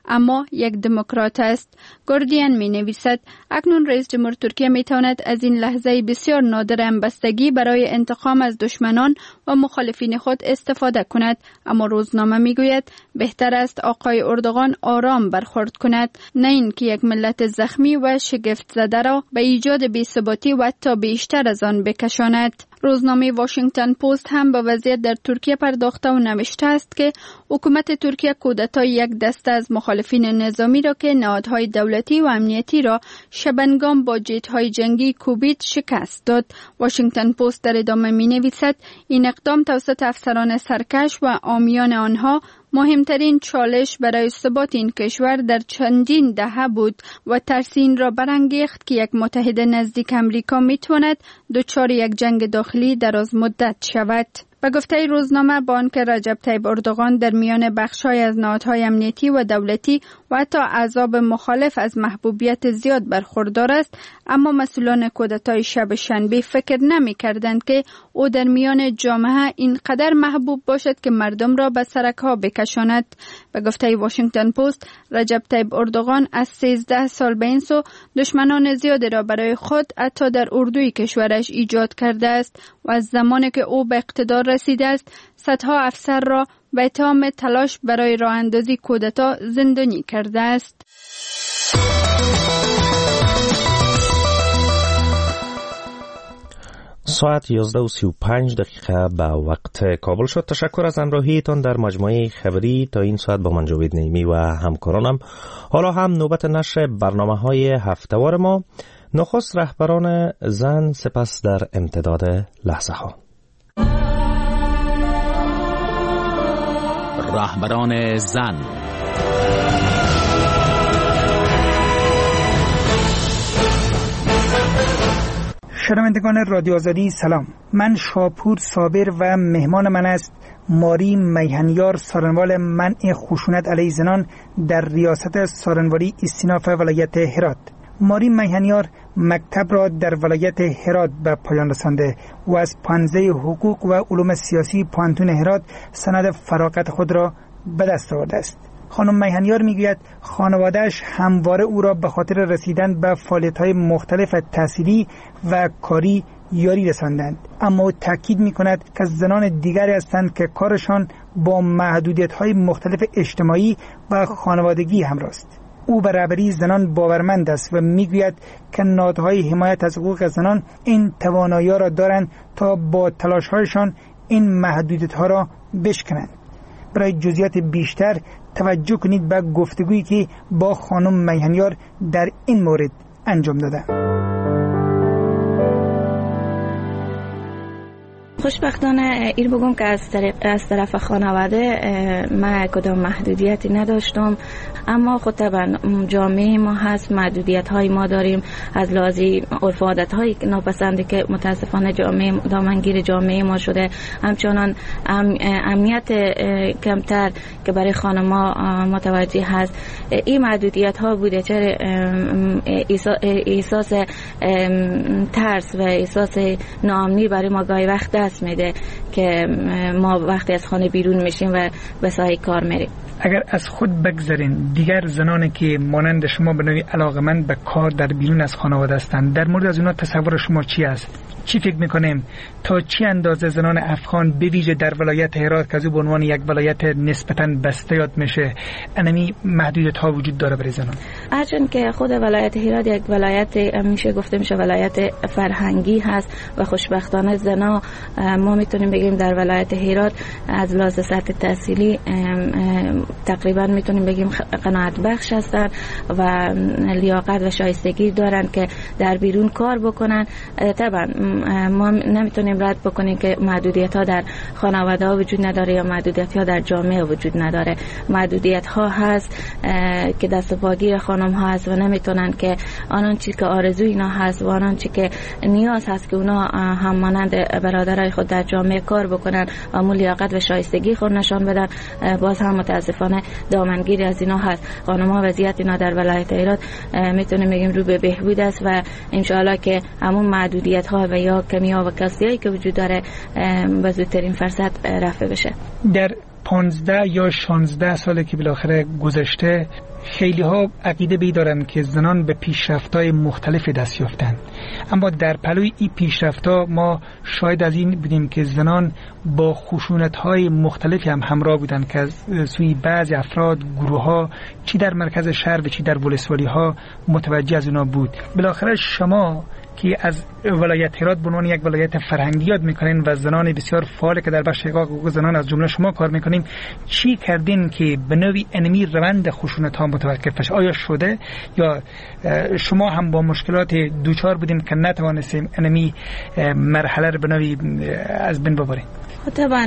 اما یک دموکرات است. گاردین می نویسد اکنون رئیس جمهور ترکیه می تواند از این لحظه بسیار نادر همبستگی برای انتقام از دشمنان و مخالفین خود استفاده کند، اما روزنامه می گوید بهتر است آقای اردوغان آرام برخورد کند، نه اینکه یک ملت زخمی و شگفت زده را به ایجاد بی‌ثباتی و حتی بیشتر از آن بکشاند. روزنامه واشنگتن پست هم به وضعیت در ترکیه پرداخته و نوشته است که حکومت ترکیه کودتای یک دسته از مخالفین نظامی را که نهادهای دولتی و امنیتی را شبنگام با جت‌های جنگی کوبید شکست داد. واشنگتن پست در ادامه می نویسد این اقدام توسط افسران سرکش و عامیان آنها مهمترین چالش برای ثبات این کشور در چندین دهه بود و ترس این را برانگیخت که یک متحد نزدیک امریکا میتواند دچار یک جنگ داخلی دراز مدت شود. به گفته روزنامه با آنکه رجب طیب اردوغان در میان بخش‌های از نهادهای امنیتی و دولتی و حتی احزاب مخالف از محبوبیت زیاد برخوردار است، اما مسئولان کودتای شب شنبه فکر نمی‌کردند که او در میان جامعه اینقدر محبوب باشد که مردم را به سرک‌ها بکشاند. به گفته واشنگتن پست رجب طیب اردوغان از سیزده سال به این سو دشمنان زیادی را برای خود حتی در اردوی کشورش ایجاد کرده است و از زمانی که او به اقتدار رسیده است صدها افسر را به اتهام تلاش برای راه اندازی کودتا زندانی کرده است. ساعت یازده و سی و پنج دقیقه به وقت کابل شد. تشکر از همراهیتان در مجموعه خبری تا این ساعت با من جاوید نیمی و همکارانم. حالا هم نوبت نشر برنامه های هفتهوار ما. نخست رهبران زن، سپس در امتداد لحظه ها. رهبران زن. شنوندگان رادیو آزادی سلام. من شاپور صابر و مهمان من است ماری میهنیار، سارنوال منع خشونت علیه زنان در ریاست سارنوالی استیناف ولایت هرات. ماری میهنیار مکتب را در ولایت هرات به پایان رسانده و از پانزده حقوق و علوم سیاسی پانتون هرات سند فراغت خود را به دست آورده است. خانم میهنیار میگوید خانواده‌اش همواره او را به خاطر رسیدن به فعالیت‌های مختلف تحصیلی و کاری یاری رساندند، اما او تاکید می‌کند که زنان دیگری هستند که کارشان با محدودیت‌های مختلف اجتماعی و خانوادگی همراه است. او به رهبری زنان باورمند است و میگوید که نهادهای حمایت از حقوق زنان این توانایی را دارند تا با تلاش‌هایشان این محدودیت‌ها را بشکنند. برای جزئیات بیشتر توجه کنید به گفتگویی که با خانم میهنیار در این مورد انجام داده. خوشبختانه این بگم که از طریق از طرف خانواده من کدام محدودیتی نداشتم، اما خود طبعا جامعه ما هست، محدودیت های ما داریم از لحاظی عرف و عادت های ناپسندی که متاسفانه جامعه دامنگیر جامعه ما شده، همچنان ام، امنیت کمتر که برای خانما متوجه هست. این محدودیت ها بوده چرا احساس ترس و احساس ناامنی برای ما گاهی وقت دست میده که ما وقتی از خانه بیرون میشیم و به ساحه کار میریم. اگر از خود بگذارین دیگر زنانی که مانند شما به نوعی علاقمند به کار در بیرون از خانواده هستند، در مورد از اونا تصور شما چی است؟ چی فکر میکنیم تا چی اندازه زنان افغان به ویژه در ولایت هرات که از به عنوان یک ولایت نسبتاً بسته یاد میشه انمی محدودیت ها وجود داره برای زنان؟ هرچند که خود ولایت هرات یک ولایت میشه گفته میشه ولایت فرهنگی هست و خوشبختانه زنا ما میتونیم بگیم در ولایت هرات از لحاظ سطح تحصیلی تقریبا میتونیم بگیم قناعت بخش هستن و لیاقت و شایستگی دارن که در بیرون کار بکنن. طبعا ما نمیتونیم رد بکنیم که محدودیت ها در خانواده ها وجود نداره یا محدودیت ها در جامعه وجود نداره. محدودیت ها هست که دست و پاگیر خانم ها هست و نمیتونن که آنان چیزی که آرزوی اینا هست و آنان چیزی که نیاز هست که اونا هم مانند برادرای خود در جامعه کار بکنن و اون لیاقت و شایستگی خود نشان بدن، باز هم متاسفانه دامنگیری از اینا هست. خانم ها وضعیت اینا در ولایت هرات میتونیم بگیم رو به بهبود است و ان شاء الله که همون محدودیت ها و یا کمی ها و کسیایی که وجود داره به زودترین فرصت رفع بشه. در پانزده یا شانزده ساله که بالاخره گذشته خیلی ها عقیده بی دارن که زنان به پیشرفت‌های مختلف دست یافتند، اما در پلوی این پیشرفت‌ها ما شاید از این بودیم که زنان با خشونت‌های مختلفی هم همراه بودند که از سوی بعضی افراد، گروه‌ها، چی در مرکز شهر و چی در ولسوالی‌ها متوجه از اونا بود. بالاخره شما که از ولایت هرات به عنوان یک ولایت فرهنگی یاد میکنین و زنان بسیار فعال که در بخش حقوق زنان از جمله شما کار میکنین، چی کردین که به نوعی انمی روند خشونت ها متوقف بشه؟ آیا شده یا شما هم با مشکلات دوچار بودین که نتوانستیم انمی مرحله رو به نوعی از بین ببرین؟ طبعا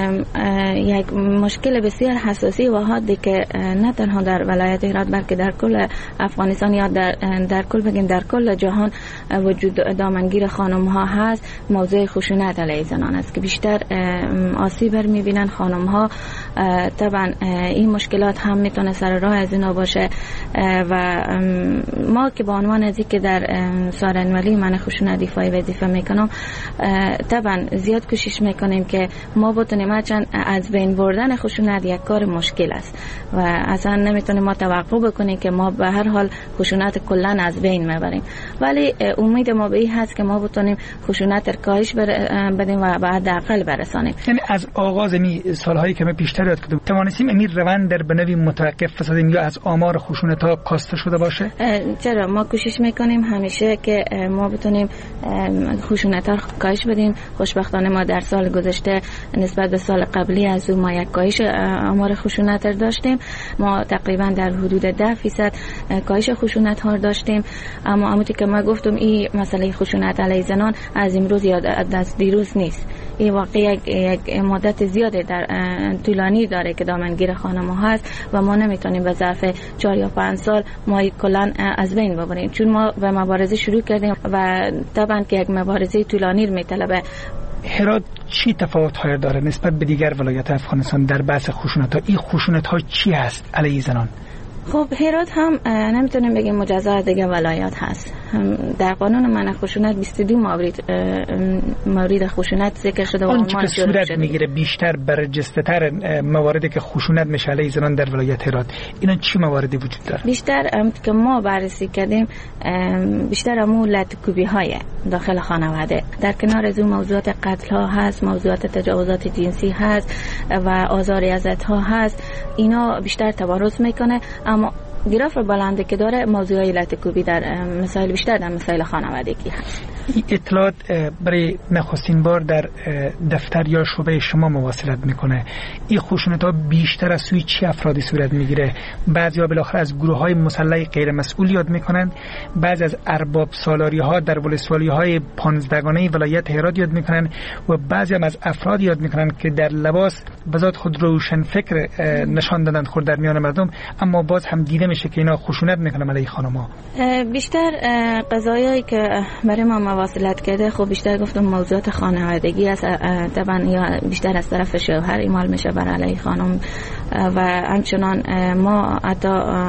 یک مشکل بسیار حساسی و حادی که نه تنها در ولایت هرات بلکه در کل افغانستان یا در, در کل بگیم در کل جهان وجود دامنگیر خانم ها هست، موضوع خشونت علیه زنان است که بیشتر آسیب میبینن خانم ها. طبعا این مشکلات هم میتونه سر راه از اینا باشه و ما که با عنوان از که در سارنولی من خشونت دفاعی وظیفه میکنم، طبعا زیاد کوشش میکنیم که ما بتونیم چند از بین بردن خشونت یک کار مشکل است و اصلا نمیتونیم ما توقع بکنیم که ما به هر حال خشونت کلا از بین میبریم، ولی امید ما به این هست که ما بتونیم خشونت را کاهش بدیم و به حداقل برسانیم. یعنی از آغاز می سالهایی که ما بیشتر یاد کردیم توانستیم امیر روند در به نوعی متوقف بسازیم یا از آمار خشونت ها کاسته شده باشه؟ چرا ما کوشش میکنیم همیشه که ما بتونیم خشونت ها کاهش بدیم. خوشبختانه ما در سال گذشته نسبت به سال قبلی از اون ما یک کاهش آمار خشونت را داشتیم. ما تقریبا در حدود ده فیصد کاهش خشونت ها داشتیم، اما همونطور که ما گفتم این مسئله خشونت علیه زنان از امروز یا از دیروز نیست. این واقعا یک, یک مدت زیاده در طولانی داره که دامنگیر خانم ها هست و ما نمیتونیم به ظرف چهار یا پنج سال ما کلا از بین ببریم، چون ما به مبارزه شروع کردیم و طبعا که یک مبارزه طولانی میطلبه. هرات چی تفاوت های داره نسبت به دیگر ولایات افغانستان در بحث خشونت ها؟ این خشونت ها چی هست علیه زنان؟ خب هرات هم نمیتونیم بگیم مجزا دیگه ولایات هست. در قانون منع خشونت بیست و دو مورد مورد خشونت ذکر شده و آنچه که صورت میگیره بیشتر برجسته‌تر مواردی که خشونت میشه علیه زنان در ولایت هرات، اینا چی مواردی وجود داره؟ بیشتر که ما بررسی کردیم بیشتر همون لطکوبی های داخل خانواده، در کنار از اون موضوعات قتل ها هست، موضوعات تجاوزات جنسی هست و آزار اذیت ها هست. اینا بیشتر تبارز میکنه، اما گراف بلنده که داره موضوعی لطکوبی در مسائل بیشتر در مسائل خانوادگی هست. این اطلاعات برای نخستین بار در دفتر یا شعبه شما مواصلت میکنه. این خشونت ها بیشتر از سوی چه افرادی صورت میگیره؟ بعضیا بالاخره از گروه های مسلح غیر مسئول یاد میکنن، بعضی از ارباب سالاری ها در ولسوالی های پانزدگانه ولایت هرات یاد میکنن و بعضی هم از افراد یاد میکنن که در لباس بذات خود روشن فکر نشان دادن خود در میان مردم، اما باز هم دیده میشه که اینا خشونت میکنن علیه خانم‌ها. بیشتر قضایایی که برای ما مواصلت کرده خب بیشتر گفتم موضوعات خانوادگی است، طبعا یا بیشتر از طرف شوهر اعمال میشه بر علیه خانم و همچنان ما حتی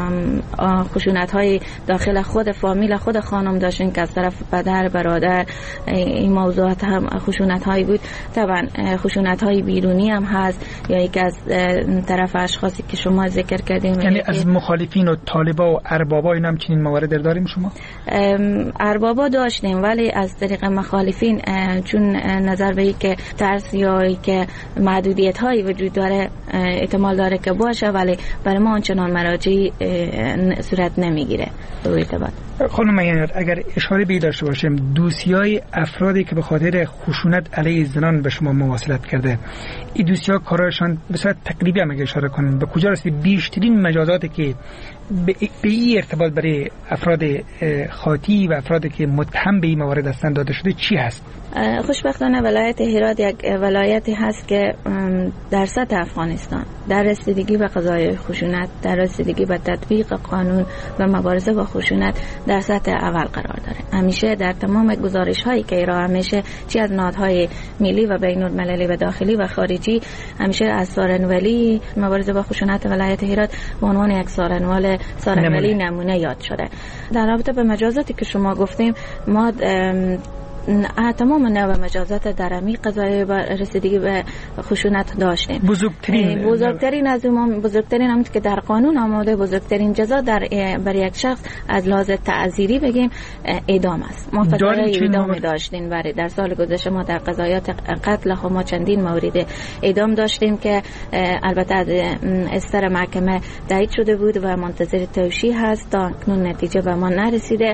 خشونت های داخل خود فامیل خود خانم داشتیم که از طرف پدر برادر. این موضوعات هم خشونت هایی بود. طبعا خشونت های بیرونی هم هست یا یکی از طرف اشخاصی که شما ذکر کردیم، یعنی از مخالفین و طالبا و اربابا اینا هم چنین موارد داریم شما؟ اربابا داشتیم ولی از طریق مخالفین، چون نظر به که ترس یا که محدودیت هایی وجود داره احتمال داره که باشه، ولی برای ما آنچنان مراجعی صورت نمیگیره. به اعتبار خانم میانیار اگر اشاره به داشته باشیم، دوسیای افرادی که به خاطر خشونت علیه زنان به شما مواصلت کرده، این دوسیا کارشان به صورت تقریبی هم اگر اشاره کنیم به کجا رسید؟ بیشترین مجازاتی که به این ارتباط برای افراد خاطی و افرادی که متهم به این موارد هستند داده شده چی هست؟ خوشبختانه ولایت هرات یک ولایتی هست که در سطح افغانستان در رسیدگی به قضایای خشونت، در رسیدگی به تطبیق قانون و مبارزه با خشونت در سطح اول قرار داره. همیشه در تمام گزارش هایی که ارائه میشه، چی از نهادهای ملی و بین المللی و داخلی و خارجی، همیشه از سارنولی مبارزه با خشونت ولایت هرات به عنوان یک سارنوال سارنولی نمونه. نمونه یاد شده. در رابطه به مجازاتی که شما گفتیم، ما تمام نوع مجازات در امی قضایای رسیدگی به خشونت داشتیم. بزرگترین بزرگترین از اون بزرگترین هم که در قانون آماده بزرگترین جزا در برای یک شخص از لحاظ تعزیری بگیم اعدام است. ما قضایای اعدام داشتیم. برای در سال گذشته ما در قضایات قتل خود ما چندین مورد اعدام داشتیم که البته از استر محکمه تایید شده بود و منتظر توشیح هست. تا اکنون نتیجه به ما نرسیده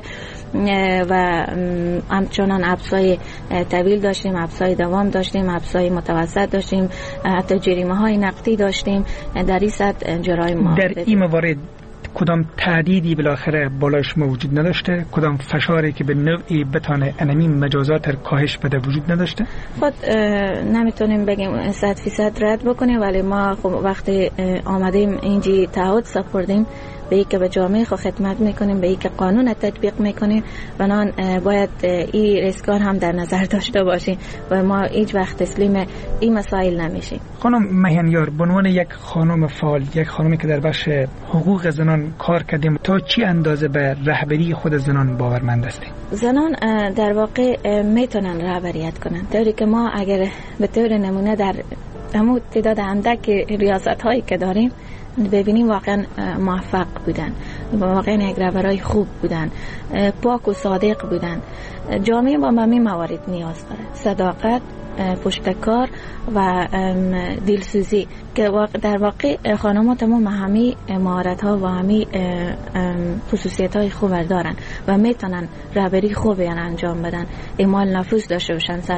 و همچنان حبس‌های طویل داشتیم، حبس‌های دوام داشتیم، حبس‌های متوسط داشتیم، حتی جریمه‌های نقدی داشتیم. در این سطح جرایم در این موارد کدام تهدیدی بالاخره بالای شما وجود نداشته؟ کدام فشاری که به نوعی بتانه انمی مجازات را کاهش بده وجود نداشته؟ خود نمیتونیم بگیم صد فیصد رد بکنیم، ولی ما خب وقتی آمدیم اینجی تعهد سپردیم به ای که به جامعه خود خدمت میکنیم، به ای که قانون تطبیق میکنیم، بنان باید این ریسکار هم در نظر داشته باشیم و ما هیچ وقت تسلیم این مسائل نمیشیم. خانم مهینیار، به عنوان یک خانم فعال، یک خانمی که در بخش حقوق زنان کار کردیم، تا چی اندازه به رهبری خود زنان باورمند هستید؟ زنان در واقع میتونن رهبریت کنن، طوری که ما اگر به طور نمونه در همون تعداد اندک ریاست هایی که داریم ببینیم واقعا موفق بودن، واقعا یک رهبرای خوب بودن، پاک و صادق بودن. جامعه با همین موارد نیاز داره: صداقت، پشتکار و دلسوزی، که در واقع خانم‌ها تمام همه مهارت‌ها و همه خصوصیت‌های خوب دارن و میتونن رهبری خوبی انجام بدن، اعمال نفوذ داشته باشن سر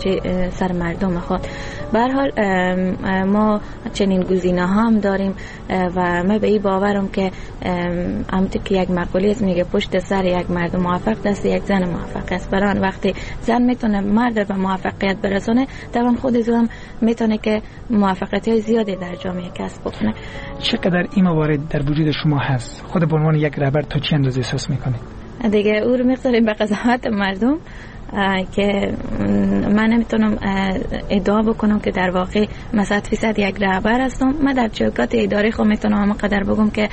سر مردم خود. به هر حال ما چنین گزینه‌ها هم داریم و من به این باورم که همونطور که یک مقوله است میگه پشت سر یک مرد موفق دست یک زن موفق است. برای وقتی زن میتونه مرد به موفقیت برسونه، طبعا خود زن میتونه که موفقیت‌های زیادی در جامعه کسب بکنه. چقدر این موارد در وجود شما هست؟ خود به عنوان یک رهبر تا چه اندازه احساس میکنید؟ دیگه او رو می‌ذاریم به قضاوت مردم که من نمیتونم ادعا بکنم که در واقع صد فیصد یک رهبر هستم. من در چوکات اداره خود میتونم همه قدر بگم که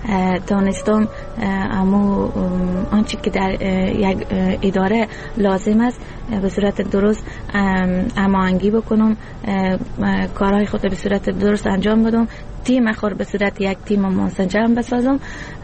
دانستم امو آنچه که در یک اداره لازم است به صورت درست هماهنگی بکنم، کارهای خود به صورت درست انجام بدم، تیم خود به صورت یک تیم منسجم بسازم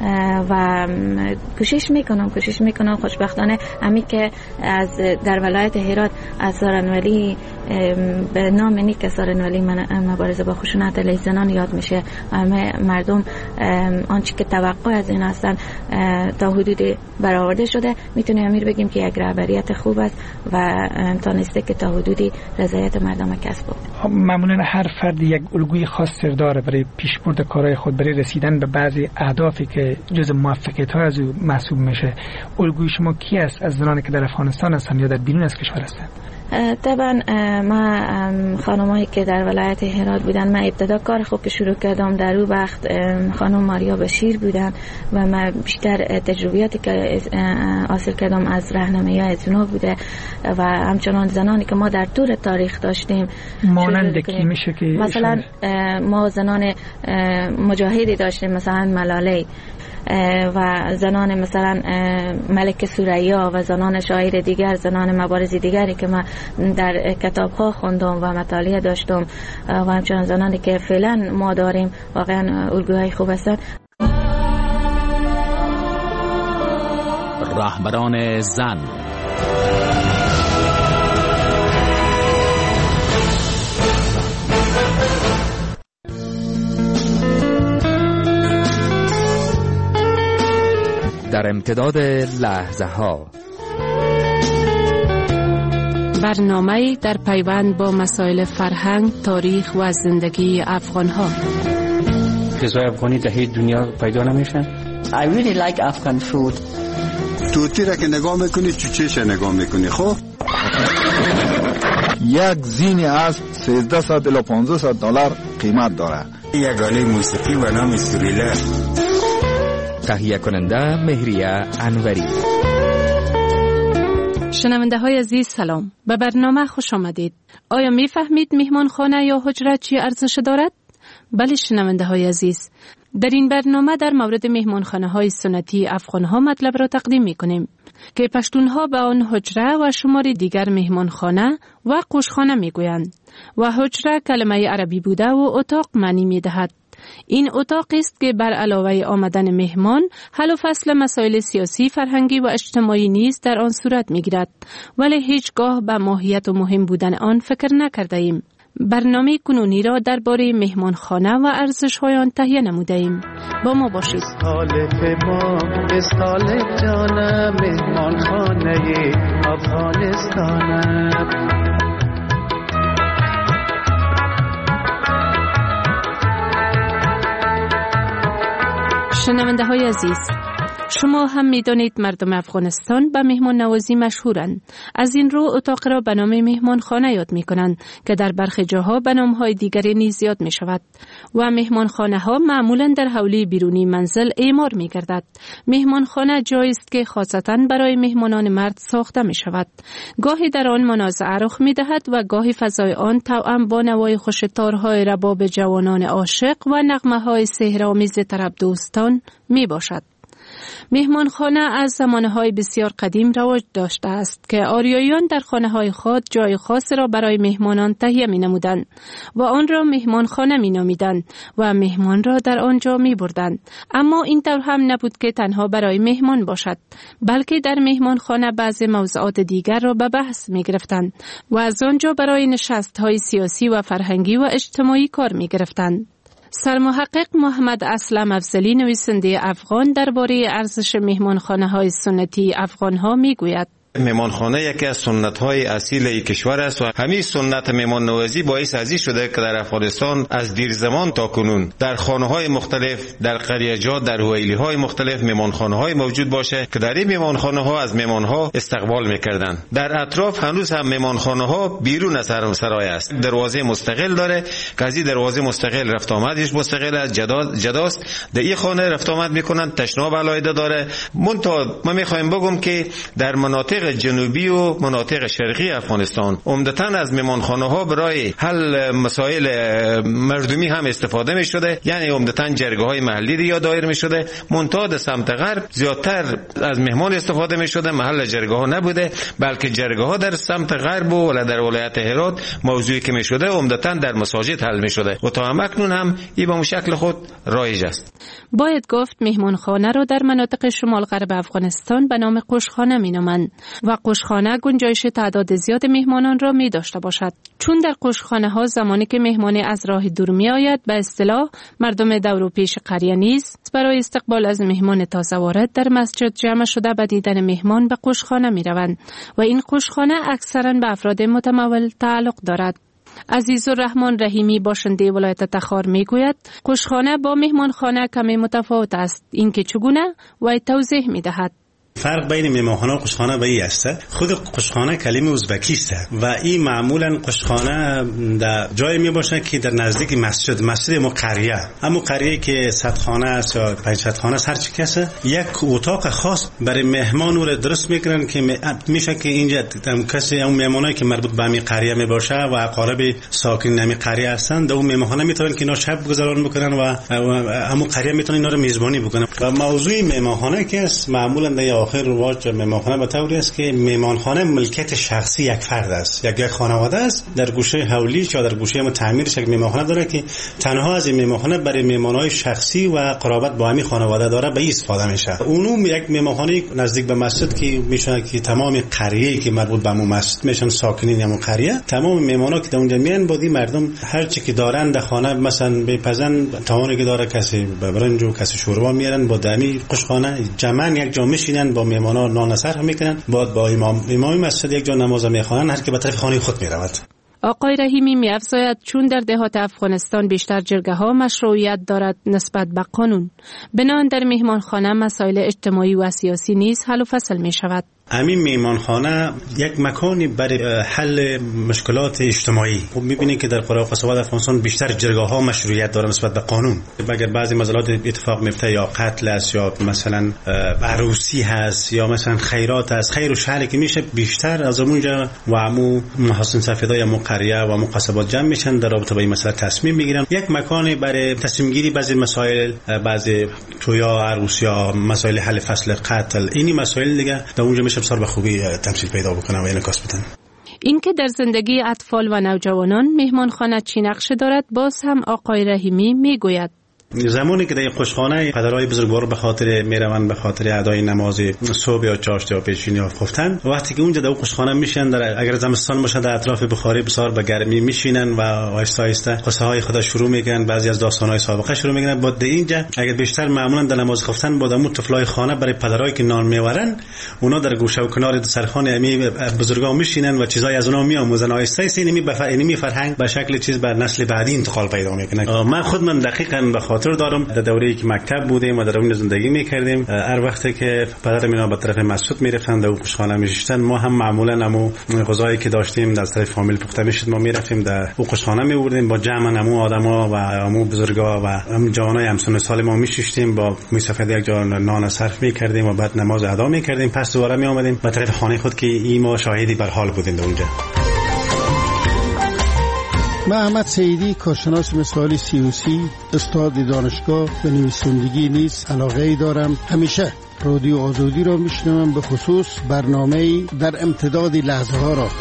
و کوشش میکنم کوشش میکنم خوشبختانه همی که از در ولایت هرات از سارنولی به نام نیک سارنولی مبارزه با خشونت علیه زنان یاد میشه. همه مردم آنچه که توقع از این هستن تا حدودی برآورده شده. میتونیم امیر بگیم که یک رهبریت خوب است و تانسته که تا حدودی رضایت مردم کسب کنه. معمولا هر فرد یک الگوی خاص داره برای پیشبرد کارهای خود، برای رسیدن به بعضی اهدافی که جز موفقیت‌ها از او محسوب میشه. الگوی شما کی است از زنانی که در افغانستان هستند یا در بیرون از کشور هستند؟ طبعا ما خانمایی که در ولایت هرات بودن، من ابتدا کار خوب که شروع کردم در اون وقت خانم ماریا بشیر بودن و من بیشتر تجربیاتی که حاصل کردم از راهنمایی از اونها بوده و همچنان زنانی که ما در طول تاریخ داشتیم. مانند کی میشه که مثلا ما زنان مجاهدی داشتیم، مثلا ملاله و زنان مثلا ملک سوریا و زنان شاعر دیگر، زنان مبارز دیگری که من در کتاب‌ها خوندم و مطالعه داشتم و همچنان زنانی که فعلا ما داریم واقعا الگوهای خوب هستند. رهبران زن. در امتداد لحظه ها، برنامه در پیوند با مسائل فرهنگ، تاریخ و زندگی افغان ها. غذای افغانی در هیچ دنیا پیدا نمیشن. I really like Afghan food. توتی را که نگاه میکنی چوچهش نگاه میکنی. خب یک زین اسب سیزده صد الی پانزده صد دلار قیمت داره. یک آله موسیقی و نام سوریله. تهیه کننده مهریه انوری. شنونده های عزیز سلام، به برنامه خوش آمدید. آیا می فهمید مهمان خانه یا حجره چی ارزش دارد؟ بله شنونده های عزیز، در این برنامه در مورد مهمانخانه‌های سنتی افغان‌ها مطلب را تقدیم می‌کنیم که پشتون‌ها به آن حجره و شمار دیگر مهمانخانه و قوشخانه می‌گویند و حجره کلمه عربی بوده و اتاق معنی می‌دهد. این اتاق است که بر علاوه آمدن مهمان حل و فصل مسائل سیاسی، فرهنگی و اجتماعی نیز در آن صورت می‌گیرد، ولی هیچگاه به ماهیت و مهم بودن آن فکر نکرده ایم. برنامه کنونی را درباره مهمانخانه و ارزش‌های آن تهیه نموده ایم. با ما باشید. شنونده های عزیز، شما هم می دانید مردم افغانستان به مهمان نوازی مشهورند. از این رو اتاق را به نام مهمان خانه یاد می کنند که در برخی جاها به نام های دیگری نیز یاد می شود و مهمان خانه ها معمولا در حولی بیرونی منزل اعمار می گردد. مهمان خانه جایی است که خاصتا برای مهمانان مرد ساخته می شود. گاهی در آن منازعه رخ می دهد و گاهی فضای آن توأم با نوای خوش تارهای رباب جوانان عاشق و نغمه های سحرآمیز طرب دوستان می باشد. مهمانخانه از زمانهای بسیار قدیم رواج داشته است که آریاییان در خانه‌های خود جای خاص را برای مهمانان تهیه می‌نمودند و آن را مهمانخانه می‌نامیدند و مهمان را در آنجا می‌بردند. اما این طور هم نبود که تنها برای مهمان باشد، بلکه در مهمانخانه بعضی موضوعات دیگر را به بحث می‌گرفتند و از آنجا برای نشست‌های سیاسی و فرهنگی و اجتماعی کار می‌گرفتند. سرمحقق محمد اسلم افضلی، نویسنده افغان، درباره ارزش مهمانخانه‌های سنتی افغان‌ها می‌گوید: مهمانخانه یکی از سنت‌های اصیل کشور است و همین سنت مهمان نوازی باعث ازی شده که در افغانستان از دیر زمان تا کنون در خانه‌های مختلف، در قریه‌جات، در حویلی‌های مختلف مهمانخانه‌های موجود باشه که در این مهمانخانه‌ها از مهمان‌ها استقبال می‌کردند. در اطراف هنوز هم مهمانخانه‌ها بیرون از سرای است. دروازه مستقل داره که از این دروازه مستقل رفت آمدش مستقل از جدا جداست. در این خانه رفت آمد می‌کنند، تشناب علاوه داره. منتها ما می‌خوایم بگم که در مناطق جنوبی و مناطق شرقی افغانستان عمدتاً از مهمانخانه‌ها برای حل مسائل مردمی هم استفاده می شده، یعنی عمدتاً جرگه‌های محلی یا دایر می شده. منتها در سمت غرب زیادتر از مهمان استفاده می شده، محل جرگه‌ها نبوده، بلکه جرگه‌ها در سمت غرب و ولی در ولایت هرات موضوعی که می شده عمدتاً در مساجد حل می شده و تا هم اکنون هم این به شکل خود رایج است. باید گفت مهمانخانه را در مناطق شمال غرب افغانستان به نام قوشخانه می نامند و قوشخانه گنجایش تعداد زیاد مهمانان را می داشته باشد. چون در قوشخانه ها زمانی که مهمانی از راه دور می آید، به اصطلاح مردم دور و پیش قریه نیز برای استقبال از مهمان تازه وارد در مسجد جمع شده به دیدن مهمان به قوشخانه می روند و این قوشخانه اکثرا به افراد متمول تعلق دارد. عزیزالرحمن رحیمی، باشنده ولایت تخار، می گوید قوشخانه با مهمانخانه کمی متفاوت است. این که چگونه و توضیح می دهد. فرق بین مهمانخانه و قوشخانه به این است: خود قوشخانه کلمه ازبکی است و این معمولا قوشخانه در جایی می باشه که در نزدیک مسجد مسجد مو قریه، اما قریه که صد خانه است یا پنجصد خانه است، هر چی کسه یک اتاق خاص برای مهمان رو درست میکنن که میشه که اینجا کسی اون مهمانایی که مربوط به همین قریه می باشه و اقارب ساکن همین قریه هستن در اون مهمانخانه میتونن که اینا شب گذران بکنن و همون قریه میتونن اینا رو میزبانی بکنن. و موضوع مهمانخانه که است معمولا در آخر رواج مهمانخانه به طوری است که مهمانخانه ملکیت شخصی یک فرد است، یک یک خانواده است. در گوشه حولی یا در گوشه ما تعمیرش یک مهمانخانه داره که تنها از این مهمانخانه برای مهمانای شخصی و قرابت با همین خانواده داره به استفاده میشه. اونم یک مهمانخانه نزدیک به مسجد که میشه که تمام قریه که مربوط به اون مسجد میشن ساکنین همون قریه، تمام مهمانا که اونجا میان بودی مردم هر چی که دارن در خانه مثلا بپزن تمام که داره کسی برنج و کسی شوربا میارن با دمی قوشخانه جمعا یک جا میشینن با مهمانا نان سر میکنن، بعد با امام امام مسجد یک جا نماز میخوانن، هر کی به طرف خانه خود میرود. آقای رحیمی می‌افزاید چون در دهات افغانستان بیشتر جرگه ها مشروعیت دارد نسبت به قانون، بنابراین در مهمانخانه مسائل اجتماعی و سیاسی نیز حل و فصل می شود. همین میهمانخانه یک مکانی برای حل مشکلات اجتماعی. خب می‌بینید که در قرى و قصبات افغانستان بیشتر جرگه‌ها مشروعیت دارن نسبت به قانون. اگر بعضی مسائل اتفاق میفته یا قتل است یا مثلا عروسی هست یا مثلا خیرات است، خیر و شری که میشه بیشتر از اونجا و عمو محسن سفیدای عمو قریه و عمو قصبات جمع میشن در رابطه با این مسئله تصمیم میگیرن. یک مکانی برای تصمیم گیری بعضی مسائل، بعضی تویا، عروسی یا مسائل حل فصل قتل، اینی مسائل دیگه در اونجا میشه بسیار به خوبی تمثیل پیدا بکنه و انعکاس بدن. این که در زندگی اطفال و نوجوانان میهمانخانه چی نقش دارد باز هم آقای رحیمی میگوید. زمانی که در قشخانه پدرای بزرگوار به خاطر میروند به خاطر ادای نماز صبح یا چاشت یا پیشینی یا خفتن، وقتی که اونجا در قشخانه میشن، در اگر زمستان باشه در اطراف بخاری بسیار به گرمی میشینن و آهسته آهسته قصه های خود شروع میکنن، بعضی از داستان های سابقه شروع میکنن. بعد اینجا اگر بیشتر معمولا در نماز خفتن با دمو طفلای خانه برای پدرایی که نان میورن، اونا در گوشه و کنار سرخانه امی بزرگا میشینن و چیزای از اونا میآموزن. آهسته آهسته اینمی بفهمی فرهنگ به شکل چیز بر نسل بعدی انتقال پیدا میکنه. من خود من دقیقاً به خاطر دارم در دوره‌ای که مکتب بودیم و در اون زندگی می‌کردیم، هر وقتی که پدرم اینا به طرف مسجد می‌رفتن در قشخانه می‌شستن، ما هم معمولاً همو غذایی که داشتیم در طرف فامیل پخته می‌شد، ما می‌رفتیم در قشخانه می‌بردیم با جمع همو آدما و همو بزرگا و هم جوانای همسن سال ما می‌شستیم، با می‌سفید یک جا نان صرف می‌کردیم و بعد نماز ادا می‌کردیم، پس دوباره می‌آمدیم به طرف خانه خود که این ما شاهدی بر حال بودیم در اونجا. من احمد سیدی، کارشناس مثالی سیوسی، استاد دانشگاه و نویسندگی نیز علاقه‌ای دارم. همیشه رادیو آزادی را میشنوم، به خصوص برنامه‌ای در امتداد لحظه ها را.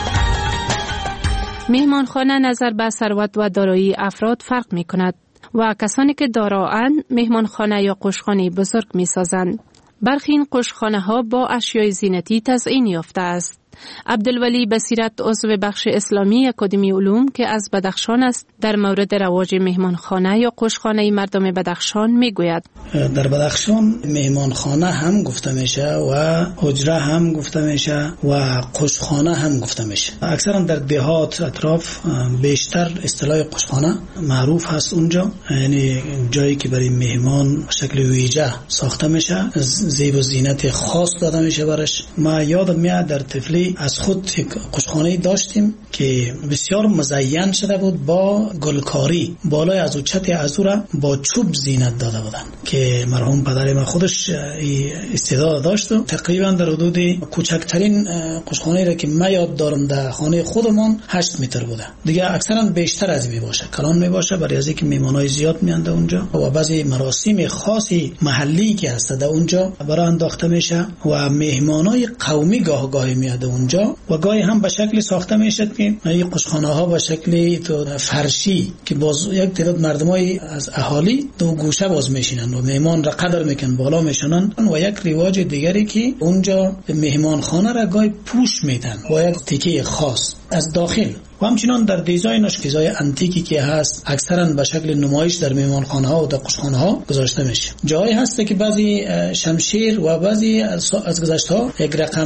میهمانخانه نظر به ثروت و دارایی افراد فرق می کند و کسانی که دارایند میهمانخانه یا قشخانه بزرگ می سازند. برخی این قشخانه ها با اشیای زینتی تزیین یافته است. عبدالولی بصیرت، عضو بخش اسلامی اکادمی علوم که از بدخشان است، در مورد رواج مهمانخانه یا قشخانه مردم بدخشان میگوید. در بدخشان مهمانخانه هم گفته میشه و حجره هم گفته میشه و قشخانه هم گفته میشه. اکثرا در دهات اطراف بیشتر اصطلاح قشخانه معروف هست اونجا، یعنی جایی که برای مهمان شکل ویژه ساخته میشه، زیب و زینت خاص داده میشه برش. ما یادم میاد در طفلی از خود قشخانه داشتیم که بسیار مزین شده بود با گلکاری، بالای از او چت از او را با چوب زینت داده بودن که مرحوم پدر ما خودش استعداد داشت. تقریبا در حدود کوچکترین قشخانه را که من یاد دارم در خانه خودمان هشت متر بوده. دیگه اکثرا بیشتر از می باشه، کلان می باشه، برای از اینکه میمانای زیاد میاند اونجا و بعضی مراسم خاصی محلی که هست در اونجا برای انداخته میشه و مهمانای قومی گاه گاهی میاد اونجا و گاهی هم به شکلی ساخته میشد که این قشخانه ها به شکلی تو فرشی که باز یک تعداد مردمای از اهالی دو گوشه باز میشینن و مهمان را قدر میکن بالا میشنن. و یک رواج دیگری که اونجا مهمان خانه را گاهی پوش میدن با یک تیکه خاص از داخل و همچنان در دیزاینش چیزای انتیکی که هست اکثرا به شکل نمایش در میهمانخانه ها و در قشخانه ها گذاشته میشه. جایی هست که بعضی شمشیر و بعضی از گذشته ها یک رقم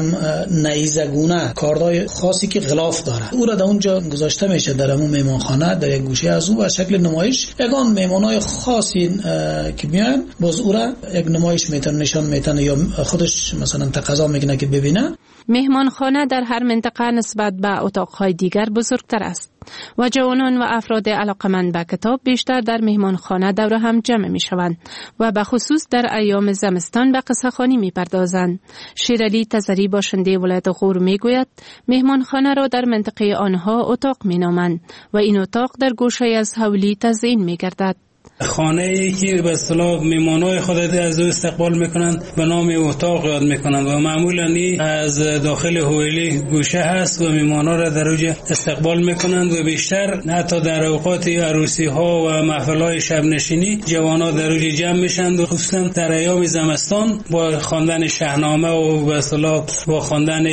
نیزگونه کاردای خاصی که غلاف داره او را در اونجا گذاشته میشه در همون میهمانخانه در یک گوشه از او و شکل نمایش یگان میهمانای خاصی که میان باز او را یک نمایش میتن نشان میتن یا خودش مثلا تقاضا میکنه که ببینه. مهمانخانه در هر منطقه نسبت به اتاقهای دیگر بزرگتر است و جوانان و افراد علاقمند به کتاب بیشتر در مهمانخانه دور هم جمع می شوند و به خصوص در ایام زمستان به قصه خوانی می پردازند. شیرعلی تزری باشنده ولایت غور می گوید مهمانخانه را در منطقه آنها اتاق می نامند و این اتاق در گوشه از حولی تزیین می گردد. خانه ای که به اصطلاح میمانای خود از او استقبال میکنند به نام اتاق یاد میکنند و معمولا از داخل حویلی گوشه هست و میمانا را در اوج استقبال میکنند و بیشتر حتی در اوقات عروسی ها و محفل های شب نشینی جوانا در اوج جمع میشند و خصوصا در ایام زمستان با خواندن شاهنامه و به اصطلاح با خواندن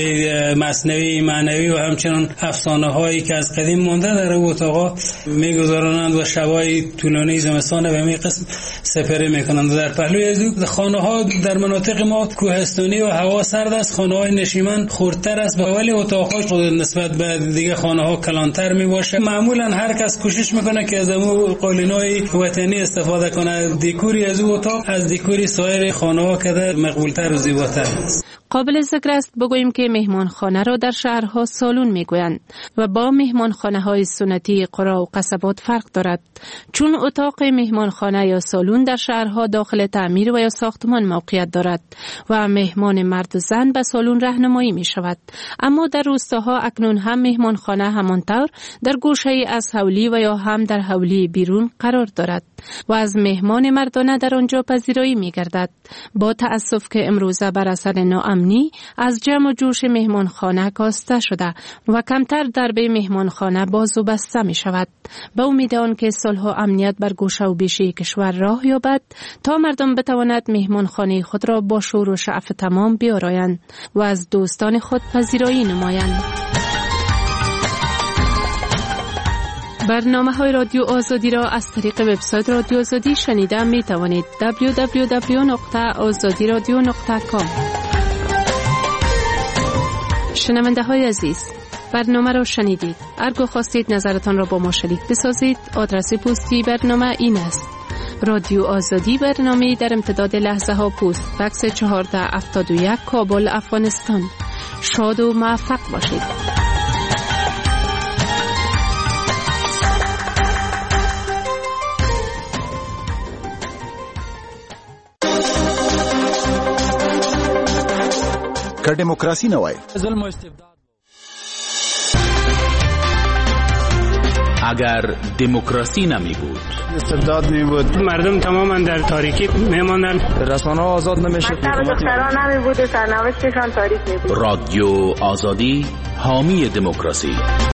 مثنوی معنوی و همچنین افسانه هایی که از قدیم مانده در اتاق میگذارانند و شبای طولانی زمستان به همین قسم سپری میکنند. در پهلوی از او خانه ها در مناطق ما کوهستانی و هوا سرد است، خانه های نشیمن خردتر است ولی اتاق ها نسبت به دیگه خانه ها کلانتر می باشه. معمولا هر کس کوشش میکنه که از امو قالینای وطنی استفاده کنه. دکوری از او اتاق از دکوری سایر خانه ها که مقبولتر و زیباتر است. قابل ذکر است بگوییم که مهمانخانه را در شهرها سالون میگویند و با مهمانخانه های سنتی قرى و قصبات فرق دارد، چون اتاق مهمانخانه یا سالون در شهرها داخل تعمیر و یا ساختمان موقعیت دارد و مهمان مرد و زن به سالون راهنمایی می شود. اما در روستاها اکنون هم مهمانخانه همانطور در گوشه از حولی و یا هم در حولی بیرون قرار دارد و از مهمان مردانه در آنجا پذیرایی می گردد. با تأسف که امروزه بر اثر ناامنی از جمع و جوش مهمانخانه کاسته شده و کمتر درب مهمانخانه باز و بسته می شود. به امید آن که صلح و امنیت بر گوشه و بیشه کشور راه یابد تا مردم بتواند مهمانخانه خود را با شور و شعف تمام بیارایند و از دوستان خود پذیرایی نمایند. برنامه های رادیو آزادی را از طریق وبسایت رادیو آزادی شنیده می توانید. دبلیو دبلیو دبلیو نقطه آزادی رادیو نقطه کام. شنونده های عزیز، برنامه را شنیدید. اگر خواستید نظرتان را با ما شریک بسازید، آدرس پستی برنامه این است: رادیو آزادی، برنامه در امتداد لحظه ها، پست بکس چهارده هفتاد و یک، کابل، افغانستان. شاد و موفق باشید. که دموکراسی نه وای، اگر دموکراسی نمی بود، استبداد می بود، مردم تماما در تاریکی می ماندند، رسانه آزاد نمیشه، دختران نمی بود و سرنوشتشان تاریک می بود. رادیو آزادی حامی دموکراسی.